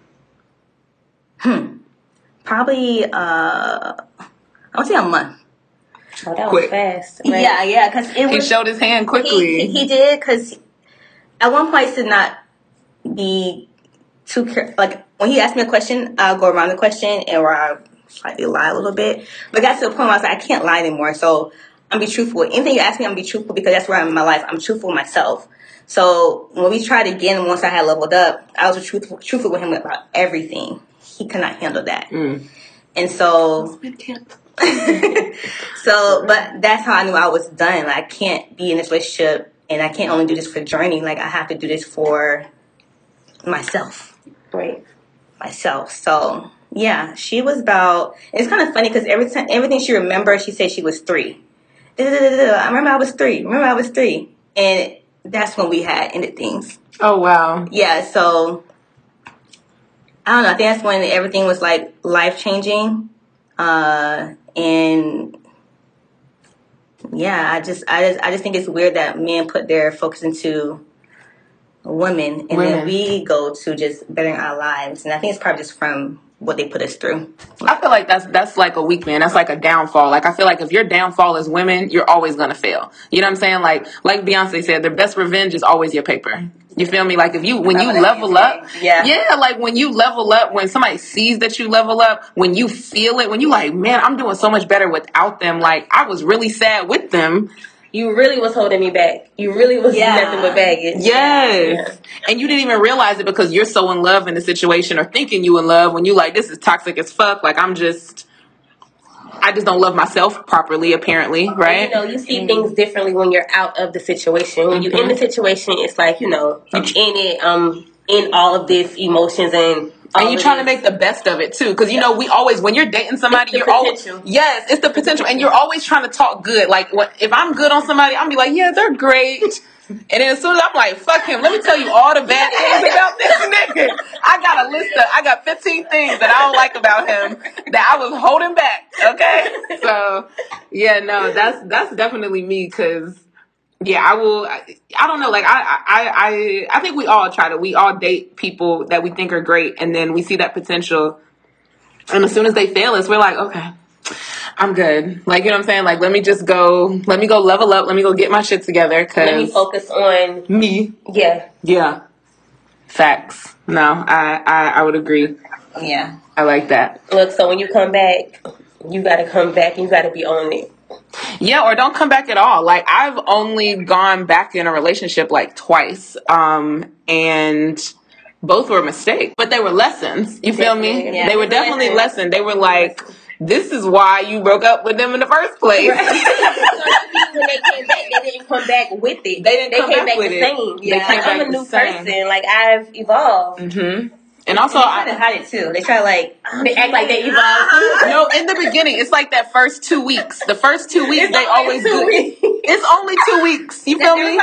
Hmm. Probably, uh, I would say a month. Oh, that Quick. was fast. Right? Yeah, yeah, because it was. He showed his hand quickly. He, he, he did, because at one point, to not be too careful. Like, when he asked me a question, I'll go around the question, and or I'll slightly lie a little bit. But it got to the point where I was like, I can't lie anymore. So I'm be truthful. Anything you ask me, I'm be truthful, because that's where I'm in my life. I'm truthful myself. So when we tried again, once I had leveled up, I was truthful, truthful with him about everything. He could not handle that. Mm. And so, so, but that's how I knew I was done. Like, I can't be in this relationship, and I can't only do this for Journey. Like, I have to do this for myself. Right. Myself. So, yeah, she was about, it's kind of funny because every time, everything she remembers, she said she was three. I remember I was three. Remember I was three. And that's when we had ended things. Oh, wow. Yeah, so... I don't know. I think that's when everything was like life changing, uh, and yeah, I just, I just, I just think it's weird that men put their focus into women, and women. Then we go to just bettering our lives. And I think it's probably just from what they put us through. I feel like that's that's like a weak man. That's like a downfall. Like, I feel like if your downfall is women, you're always gonna fail. You know what I'm saying? Like, like Beyonce said, the best revenge is always your paper. You feel me? Like, if you, when you level up, yeah. yeah, like when you level up, when somebody sees that you level up, when you feel it, when you like, man, I'm doing so much better without them. Like, I was really sad with them. You really was holding me back. You really was yeah. nothing but baggage. Yes. Yeah. And you didn't even realize it because you're so in love in the situation or thinking you in love when you like, this is toxic as fuck. Like, I'm just, I just don't love myself properly, apparently, right? And, you know, you see mm-hmm. things differently when you're out of the situation. When mm-hmm. you're in the situation, it's like, you know, I'm in it. Um, in all of this emotions and and you're trying to make the best of it too, because you know we always when you're dating somebody, you're always yes, it's the potential, and you're always trying to talk good. Like what, if I'm good on somebody, I'm be like, yeah, they're great. And then as soon as I'm like, fuck him, let me tell you all the bad things about this nigga. I got a list of, I got fifteen things that I don't like about him that I was holding back. Okay, so yeah, no, that's that's definitely me, because. Yeah, I will. I, I don't know. Like, I, I, I, I think we all try to. We all date people that we think are great, and then we see that potential. And as soon as they fail us, we're like, okay, I'm good. Like, you know what I'm saying? Like, let me just go. Let me go level up. Let me go get my shit together. Cause let me focus on me. Yeah. Yeah. Facts. No, I, I, I would agree. Yeah. I like that. Look, so when you come back, you got to come back. You got to be on it. Yeah, or don't come back at all. Like, I've only gone back in a relationship like twice, um, and both were mistakes, but they were lessons. You feel me? Yeah. They were definitely lessons. They were like, this is why you broke up with them in the first place. Right. When they came back, they didn't come back with it. They didn't they come came back, back with the it. same. Yeah, like, I'm a new person. Like, I've evolved. Mm-hmm. And also, and they try to hide it too. They try to like they act like they evolved too. No, in the beginning, it's like that first two weeks. The first two weeks, it's they always two do. Weeks. It's only two weeks. You feel me?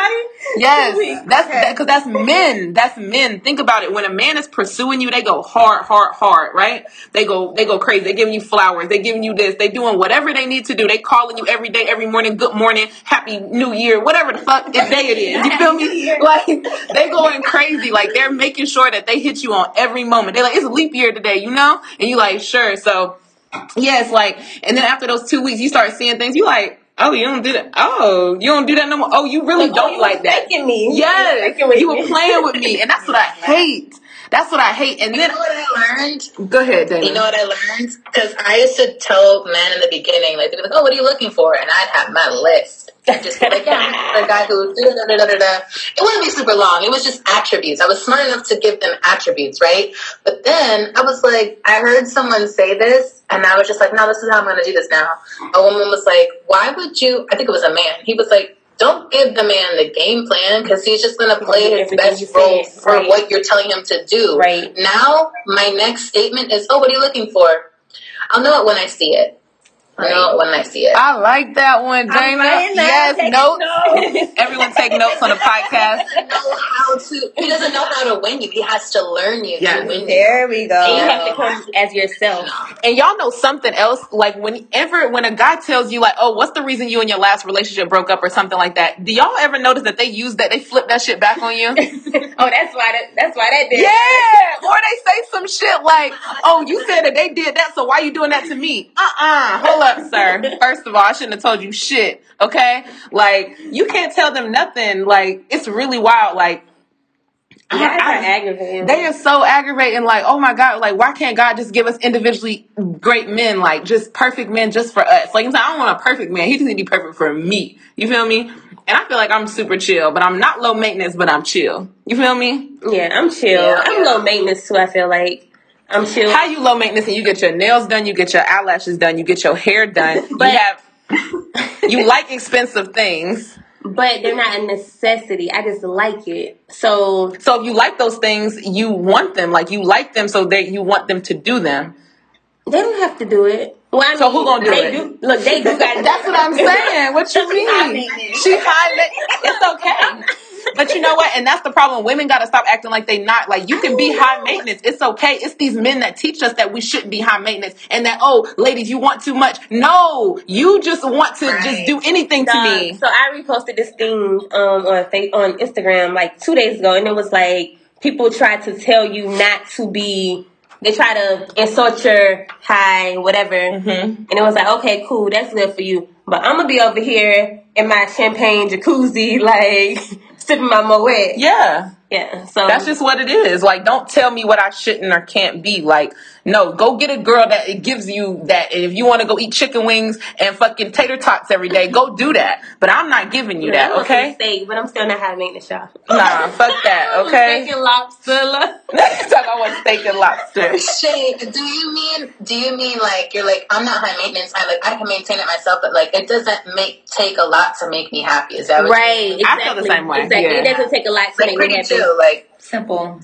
Yes, that's because that, that's men. That's men. Think about it. When a man is pursuing you, they go hard, hard, hard. Right? They go, they go crazy. They giving you flowers. They giving you this. They doing whatever they need to do. They calling you every day, every morning. Good morning, happy New Year, whatever the fuck day it is. You feel me? Like they going crazy. Like they're making sure that they hit you on every moment. They're like, it's leap year today, you know? And you like, sure. So yeah, it's like, and then after those two weeks, you start seeing things. You like, oh, you don't do that. Oh, you don't do that no more. Oh, you really like, don't oh, you like that. Me. Yes, you, you were playing with me, and that's what I hate. That's what I hate. And you then know what I learned? Go ahead, Dana. You know what I learned? Because I used to tell men in the beginning, like, they'd be like, oh, what are you looking for? And I'd have my list. Just be like, yeah, a guy who da da da da da. It wouldn't be super long. It was just attributes. I was smart enough to give them attributes, right? But then I was like, I heard someone say this, and I was just like, no, this is how I'm going to do this now. A woman was like, why would you? I think it was a man. He was like, don't give the man the game plan, because he's just going to play his best role for right. what you're telling him to do. Right. Now, my next statement is, oh, what are you looking for? I'll know it when I see it. I'll know it when I see it. I like that one, Dana. Yes, notes. notes. Everyone take notes on the podcast. He doesn't know how to, he doesn't know how to win you. He has to learn you yes. to win you. There we go. And you have to come as yourself. And y'all know something else, like whenever when a guy tells you like, oh, what's the reason you and your last relationship broke up or something like that, do y'all ever notice that they use that, they flip that shit back on you? Oh, that's why that that's why that did. Yeah. Or they say some shit like, oh, you said that they did that, so why you doing that to me? Uh-uh. Hold up, sir. First of all, I shouldn't have told you shit. Okay? Like, you can't tell them nothing. Like, it's really wild. Like, yeah, I, I, aggravating. They are so aggravating. Like, oh my God, like, why can't God just give us individually great men, like, just perfect men just for us? Like, I'm saying, I don't want a perfect man. He just need to be perfect for me. You feel me? And I feel like I'm super chill, but I'm not low maintenance, but I'm chill. You feel me? Yeah, I'm chill. Yeah, I'm yeah. low maintenance too, I feel like. I'm chill. How you low maintenance and you get your nails done, you get your eyelashes done, you get your hair done. But you have, you like expensive things. But they're not a necessity. I just like it. So So if you like those things, you want them. Like, you like them so that you want them to do them. They don't have to do it. Well, I so mean, who gonna do they it? Do, look, they do got That's what I'm saying. What you mean? She high maintenance. It's okay. But you know what? And that's the problem. Women got to stop acting like they not. Like, you can be high maintenance. It's okay. It's these men that teach us that we shouldn't be high maintenance. And that, oh, ladies, you want too much. No, you just want to right. just do anything to uh, me. So I reposted this thing um, on on Instagram like two days ago. And it was like, people try to tell you not to be... They try to insult your high, whatever. Mm-hmm. And it was like, okay, cool. That's good for you. But I'm going to be over here in my champagne jacuzzi, like... sipping my Moet. Yeah. Yeah. So that's just what it is. Like, don't tell me what I shouldn't or can't be. Like, no, go get a girl that it gives you that. And if you want to go eat chicken wings and fucking tater tots every day, go do that. But I'm not giving you yeah, that, okay? Steak, but I'm still not high maintenance, y'all. Nah, fuck that, okay? Steak and lobster. Talk I want steak and lobster. Shay, do you mean? Do you mean like you're like I'm not high maintenance? I like I can maintain it myself, but like it doesn't make take a lot to make me happy. Is that what right? You mean? Exactly. I feel the same way. Exactly. Yeah. It doesn't take a lot to like make pretty me happy. chill, like simple.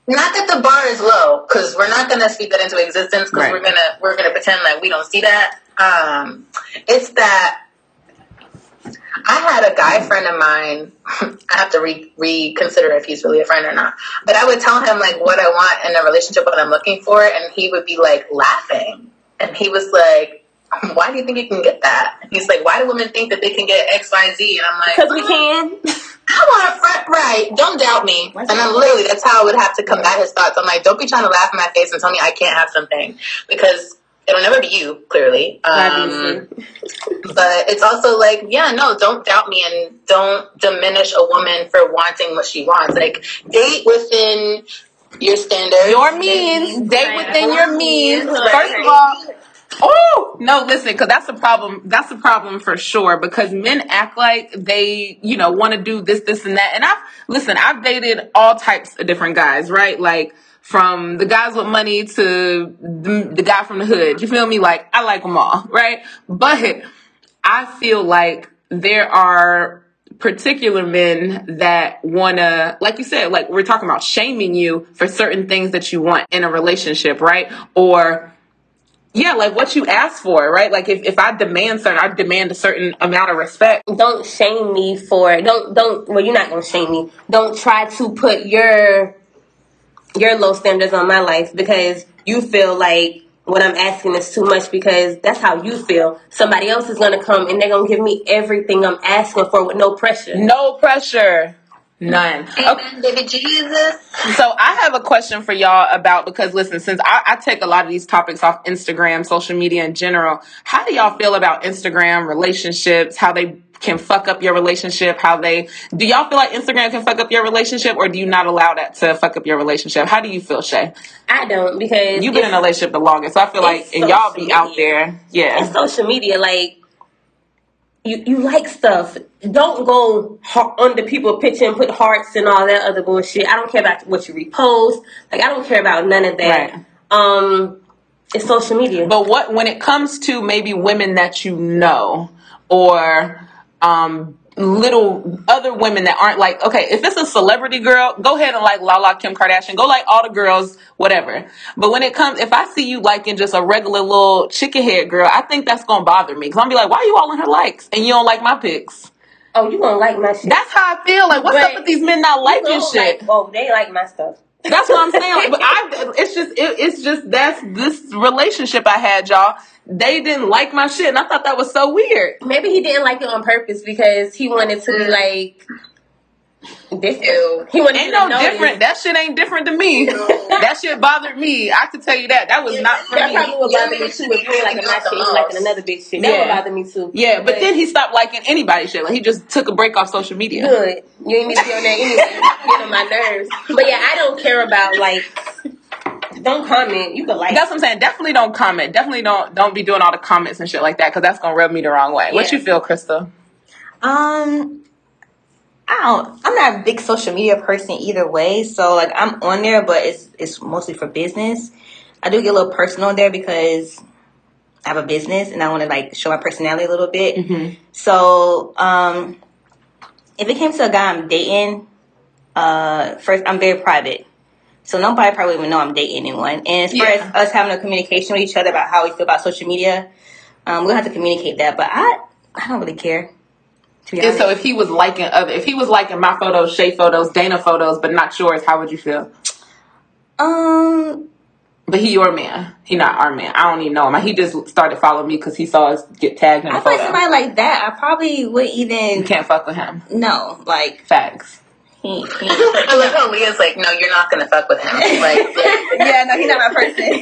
not that the bar is low, because we're not gonna speak that into existence, because Right. we're gonna we're gonna pretend like we don't see that. Um, it's that I had a guy friend of mine. I have to re- reconsider if he's really a friend or not. But I would tell him like what I want in a relationship, what I'm looking for, and he would be like laughing, and he was like, "Why do you think you can get that?" And he's like, "Why do women think that they can get X, Y, Z?" And I'm like, Because we can. I want a friend, right? Don't doubt me. And I'm literally, that's how I would have to combat his thoughts. I'm like, don't be trying to laugh in my face and tell me I can't have something, because it'll never be you, clearly. Um, but it's also like, yeah, no, don't doubt me and don't diminish a woman for wanting what she wants. Like, date within your standards. Your means. Date within your means. First of all. Oh no! Listen, because that's a problem. That's a problem for sure. Because men act like they, you know, want to do this, this, and that. And I've listen. I've dated all types of different guys, right? Like from the guys with money to the, the guy from the hood. You feel me? Like I like them all, right? But I feel like there are particular men that wanna, like you said, like we're talking about shaming you for certain things that you want in a relationship, right? Or yeah, like what you ask for, right? Like if, if I demand certain, I demand a certain amount of respect. Don't shame me for, don't, don't, well, you're not going to shame me. Don't try to put your, your low standards on my life because you feel like what I'm asking is too much, because that's how you feel. Somebody else is going to come and they're going to give me everything I'm asking for with no pressure. No pressure. None. Amen, baby Jesus. So I have a question for y'all about, because listen, since I, I take a lot of these topics off Instagram, social media in general, how do y'all feel about Instagram relationships, how they can fuck up your relationship, how they, do y'all feel like Instagram can fuck up your relationship, or do you not allow that to fuck up your relationship? How do you feel, Shay? I don't, because You've been in a relationship the longest, so I feel like, and y'all be out there, yeah. It's social media, like, You you like stuff. Don't go ha- under people picture and put hearts and all that other bullshit. I don't care about what you repost. Like, I don't care about none of that. Right. Um, it's social media. But what, when it comes to maybe women that you know, or um, little other women that aren't like, okay, if it's a celebrity girl, go ahead and like Lala, Kim Kardashian, go like all the girls, whatever. But when it comes, if I see you liking just a regular little chicken head girl, I think that's gonna bother me, because I'm be like, why are you all in her likes and you don't like my pics? Oh, you gonna like my shit? That's how I feel. Like, what's But up with these men not liking shit? Like, oh, they like my stuff. That's what I'm saying. Like, but I, it's just, it, it's just that's this relationship I had, y'all. They didn't like my shit, and I thought that was so weird. Maybe he didn't like it on purpose because he wanted to be like different. He wanted Ain't to no know different. That shit ain't different to me. That shit bothered me. I could tell you that. That was Yeah, not for that me. probably would bother me too if you ain't liking my shit, you liking another bitch shit. That Yeah. would bother me too. Yeah, but then he stopped liking anybody's shit. Like, he just took a break off social media. Good. You ain't need to be on there anyway. Get on my nerves. But yeah, I don't care about like. Don't comment. You can like. That's what I'm saying. Definitely don't comment. Definitely don't don't be doing all the comments and shit like that, because that's gonna rub me the wrong way. Yeah. What you feel, Krista? Um, I don't. I'm not a big social media person either way. So like, I'm on there, but it's it's mostly for business. I do get a little personal there because I have a business and I want to like show my personality a little bit. Mm-hmm. So um, if it came to a guy I'm dating, uh, first I'm very private. So nobody probably even know I'm dating anyone. And as far Yeah. as us having a communication with each other about how we feel about social media, um, we'll have to communicate that. But I, I don't really care. To be And honest. so if he was liking other, if he was liking my photos, Shay photos, Dana photos, but not yours, how would you feel? Um, But he your man. He not our man. I don't even know him. He just started following me because he saw us get tagged in a I feel photo. like somebody like that, I probably would even You can't fuck with him. no, like Facts. he, he I love how Leah's like, no, you're not gonna fuck with him. Like, yeah, no, he's not my person.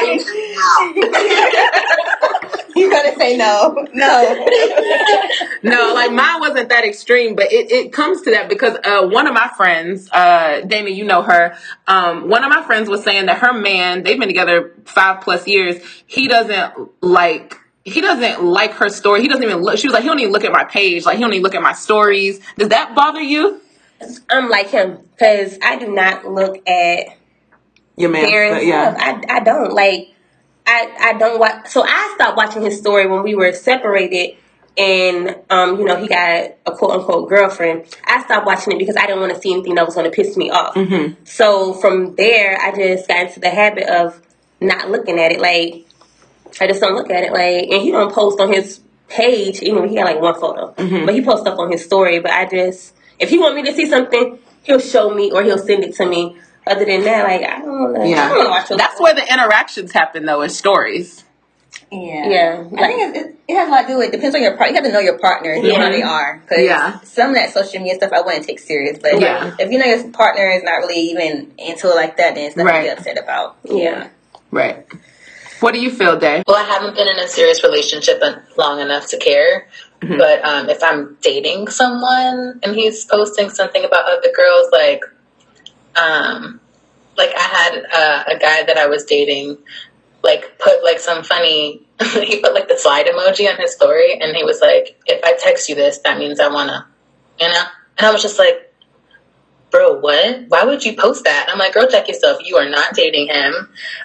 You gotta say no, no. No, like mine wasn't that extreme, but it, it comes to that because uh, one of my friends, uh, Dana, you know her, um, one of my friends was saying that her man, they've been together five plus years, he doesn't like, he doesn't like her story. He doesn't even look, she was like, he don't even look at my page. Like, he don't even look at my stories. Does that bother you? I'm like him because I do not look at Your man, their but yeah. stuff. I I don't like. I I don't watch. So I stopped watching his story when we were separated and um, you know, he got a quote unquote girlfriend, I stopped watching it because I didn't want to see anything that was going to piss me off. Mm-hmm. So from there, I just got into the habit of not looking at it. Like, I just don't look at it. Like, and he don't post on his page, even though he got like one photo, Mm-hmm. but he posts stuff on his story. But I just, if he want me to see something, he'll show me or he'll send it to me. Other than that, like, I don't want to. Yeah, I don't want to watch those. That's where the interactions happen, though, is stories. Yeah, Yeah. I think it, it has a lot to do with. It depends on your partner. You have to know your partner, know how they are. Cause Yeah. some of that social media stuff I wouldn't take serious, but Yeah. if you know your partner is not really even into it like that, then it's nothing Right. to be upset about. Yeah. Right. What do you feel, Day? Well, I haven't been in a serious relationship long enough to care. Mm-hmm. But um, if I'm dating someone and he's posting something about other girls, like, um, like I had uh, a guy that I was dating, like put like some funny, he put like the slide emoji on his story, and he was like, "If I text you this, that means I wanna," you know. And I was just like, bro, what? Why would you post that? And I'm like, girl, check yourself. You are not dating him.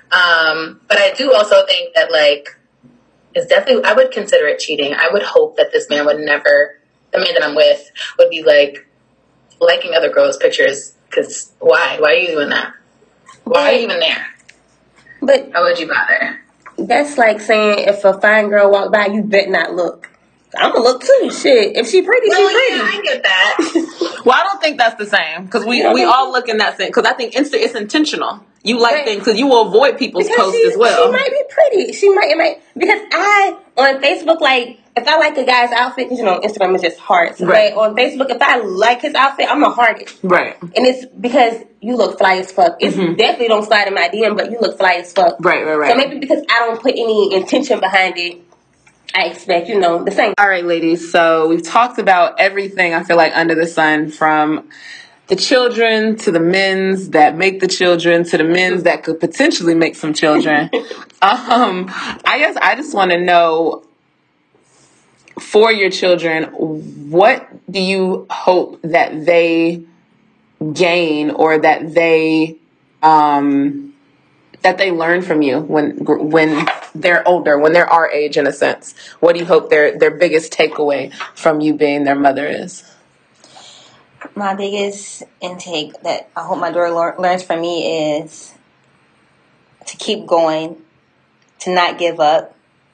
Um, but I do also think that, like, it's definitely, I would consider it cheating. I would hope that this man would never, the man that I'm with, would be, like, liking other girls' pictures. Because why? Why are you doing that? Why are you even there? But Why would you bother? that's like saying if a fine girl walk by, you bet not look. I'm gonna look too. Shit, if she pretty, Well, she pretty. yeah, I get that. Well, I don't think that's the same because we, You don't we think all so? look in that same because I think Insta it's intentional. You like Right. things because you will avoid people's Because posts she, as well. she might be pretty. She might, it might, because I, on Facebook, like, if I like a guy's outfit, because, you know, Instagram is just hearts. Right. But on Facebook, if I like his outfit, I'm going to heart it. Right. And it's because you look fly as fuck. It's Mm-hmm. definitely don't slide in my D M, but you look fly as fuck. Right, right, right. So maybe because I don't put any intention behind it, I expect, you know, the same. All right, ladies. So we've talked about everything, I feel like, under the sun, from the children to the men's that make the children to the men's that could potentially make some children. um, I guess I just want to know, for your children, what do you hope that they gain or that they um, that they learn from you when when they're older, when they're our age, in a sense? What do you hope their their biggest takeaway from you being their mother is? My biggest intake that I hope my daughter lear- learns from me is to keep going, to not give up,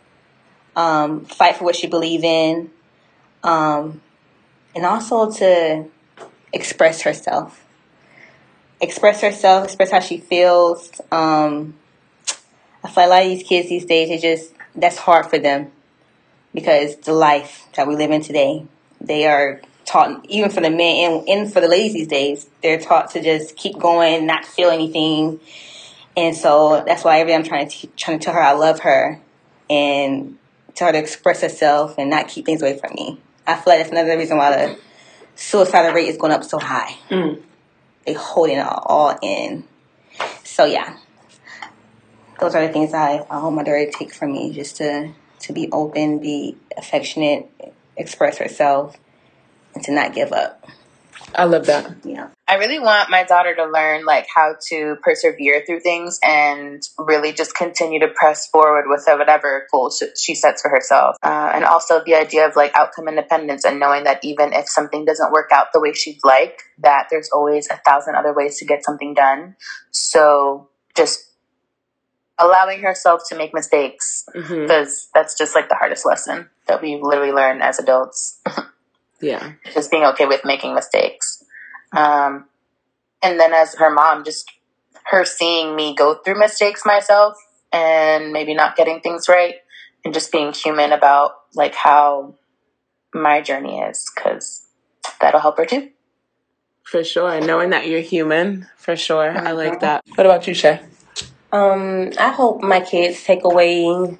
um, fight for what she believes in, um, and also to express herself. Express herself, express how she feels. Um, I feel like a lot of these kids these days, they just, that's hard for them because the life that we live in today, they are taught, even for the men and, and for the ladies these days, they're taught to just keep going, not feel anything. And so that's why every day I'm trying to, trying to tell her I love her and tell her to express herself and not keep things away from me. I feel like that's another reason why the suicide rate is going up so high. Mm. They holding it all in. So yeah, those are the things I, I hope my daughter take from me, just to, to be open, be affectionate, express herself, and to not give up. I love that. Yeah. I really want my daughter to learn like how to persevere through things and really just continue to press forward with whatever goals she sets for herself. Uh, and also the idea of like outcome independence and knowing that even if something doesn't work out the way she'd like, that there's always a thousand other ways to get something done. So just allowing herself to make mistakes, because Mm-hmm. that's just like the hardest lesson that we literally learn as adults. Yeah. Just being okay with making mistakes. Um, and then as her mom, just her seeing me go through mistakes myself and maybe not getting things right, and just being human about like how my journey is, because that'll help her too. For sure. And knowing that you're human, for sure. I like that. What about you, Shay? Um, I hope my kids take away.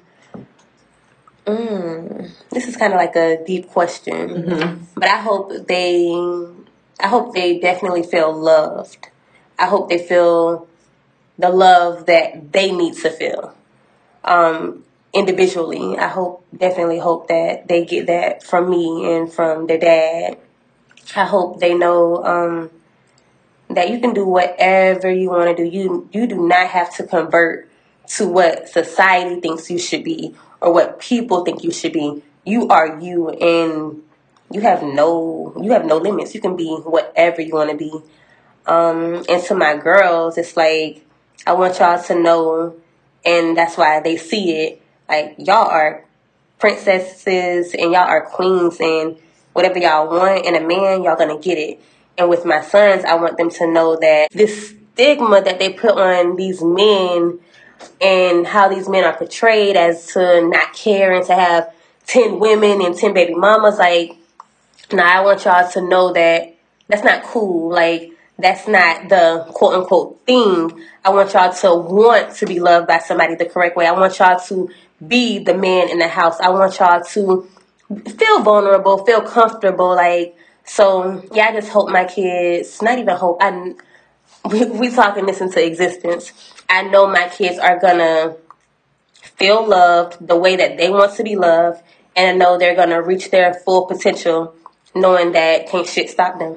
Mm, this is kind of like a deep question, Mm-hmm. but I hope they, I hope they definitely feel loved. I hope they feel the love that they need to feel. Um, individually, I hope, definitely hope that they get that from me and from their dad. I hope they know um, that you can do whatever you want to do. You you do not have to convert to what society thinks you should be or what people think you should be. you are you, and you have no you have no limits. You can be whatever you want to be. Um, and to my girls, it's like, I want y'all to know, and that's why they see it, like, y'all are princesses and y'all are queens, and whatever y'all want in a man, y'all gonna get it. And with my sons, I want them to know that this stigma that they put on these men and how these men are portrayed as to not care and to have ten women and ten baby mamas, like, now I want y'all to know that that's not cool. Like, that's not the quote unquote thing. I want y'all to want to be loved by somebody the correct way. I want y'all to be the man in the house. I want y'all to feel vulnerable, feel comfortable. Like, so yeah, I just hope my kids, not even hope, I, we, we talking this into existence. I know my kids are gonna feel loved the way that they want to be loved, and I know they're gonna reach their full potential, knowing that can't shit stop them.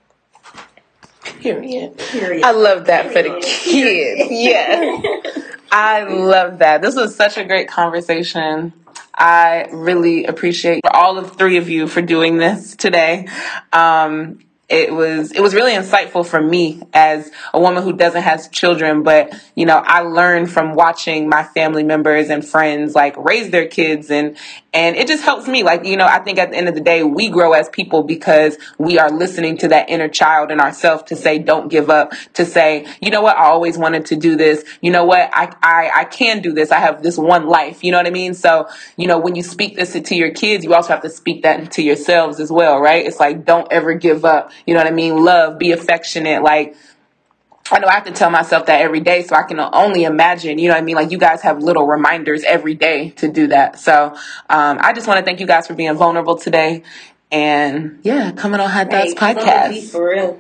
Period. Period. I love that Period. For the kids. Yeah. I love that. This was such a great conversation. I really appreciate all of three of you for doing this today. Um, It was it was really insightful for me as a woman who doesn't have children, but, you know, I learned from watching my family members and friends, like, raise their kids, and and it just helps me. Like, you know, I think at the end of the day, we grow as people because we are listening to that inner child in ourselves to say, don't give up, to say, you know what, I always wanted to do this. You know what, I, I, I can do this. I have this one life. You know what I mean? So, you know, when you speak this to your kids, you also have to speak that to yourselves as well, right? It's like, don't ever give up. You know what I mean? Love, be affectionate. Like, I know I have to tell myself that every day, so I can only imagine, you know what I mean? Like, you guys have little reminders every day to do that. So um, I just want to thank you guys for being vulnerable today. And yeah, coming on Hot Thoughts hey, Podcast. For real.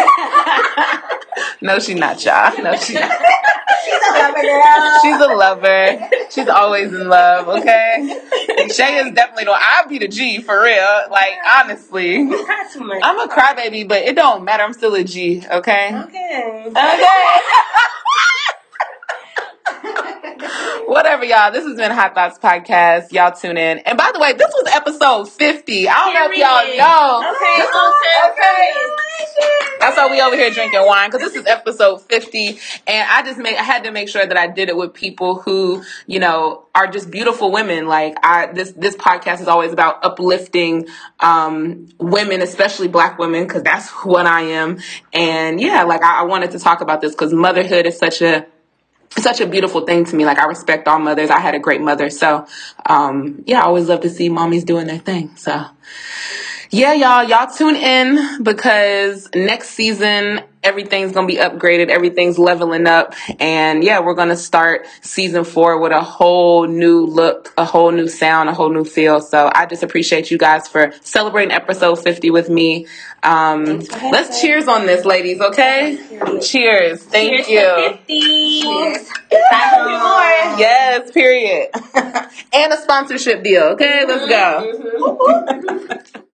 No, she's not, y'all. No, she's not. She's a lover, girl. She's a lover. She's always in love, okay? Shay is definitely don't. I'll be the G for real. Like, honestly. I'm a crybaby, but it don't matter. I'm still a G, okay? Okay. Okay. Whatever, y'all. This has been Hot Thoughts Podcast. Y'all tune in. And by the way, this was episode fifty. I don't know if y'all know. Okay, okay. That's why we over here drinking wine, because this is episode fifty. And I just made, I had to make sure that I did it with people who, you know, are just beautiful women. Like, I, this, this podcast is always about uplifting, um, women, especially Black women, because that's what I am. And yeah, like, I, I wanted to talk about this because motherhood is such a, such a beautiful thing to me. Like, I respect all mothers. I had a great mother. So, um, yeah, I always love to see mommies doing their thing. So, yeah, y'all, y'all tune in because next season, everything's going to be upgraded. Everything's leveling up. And yeah, we're going to start season four with a whole new look, a whole new sound, a whole new feel. So I just appreciate you guys for celebrating episode fifty with me. Um, let's cheers on this, ladies. Okay. Cheers. Thank cheers you. To fifty. Cheers. Yes, period. And a sponsorship deal. Okay, let's go.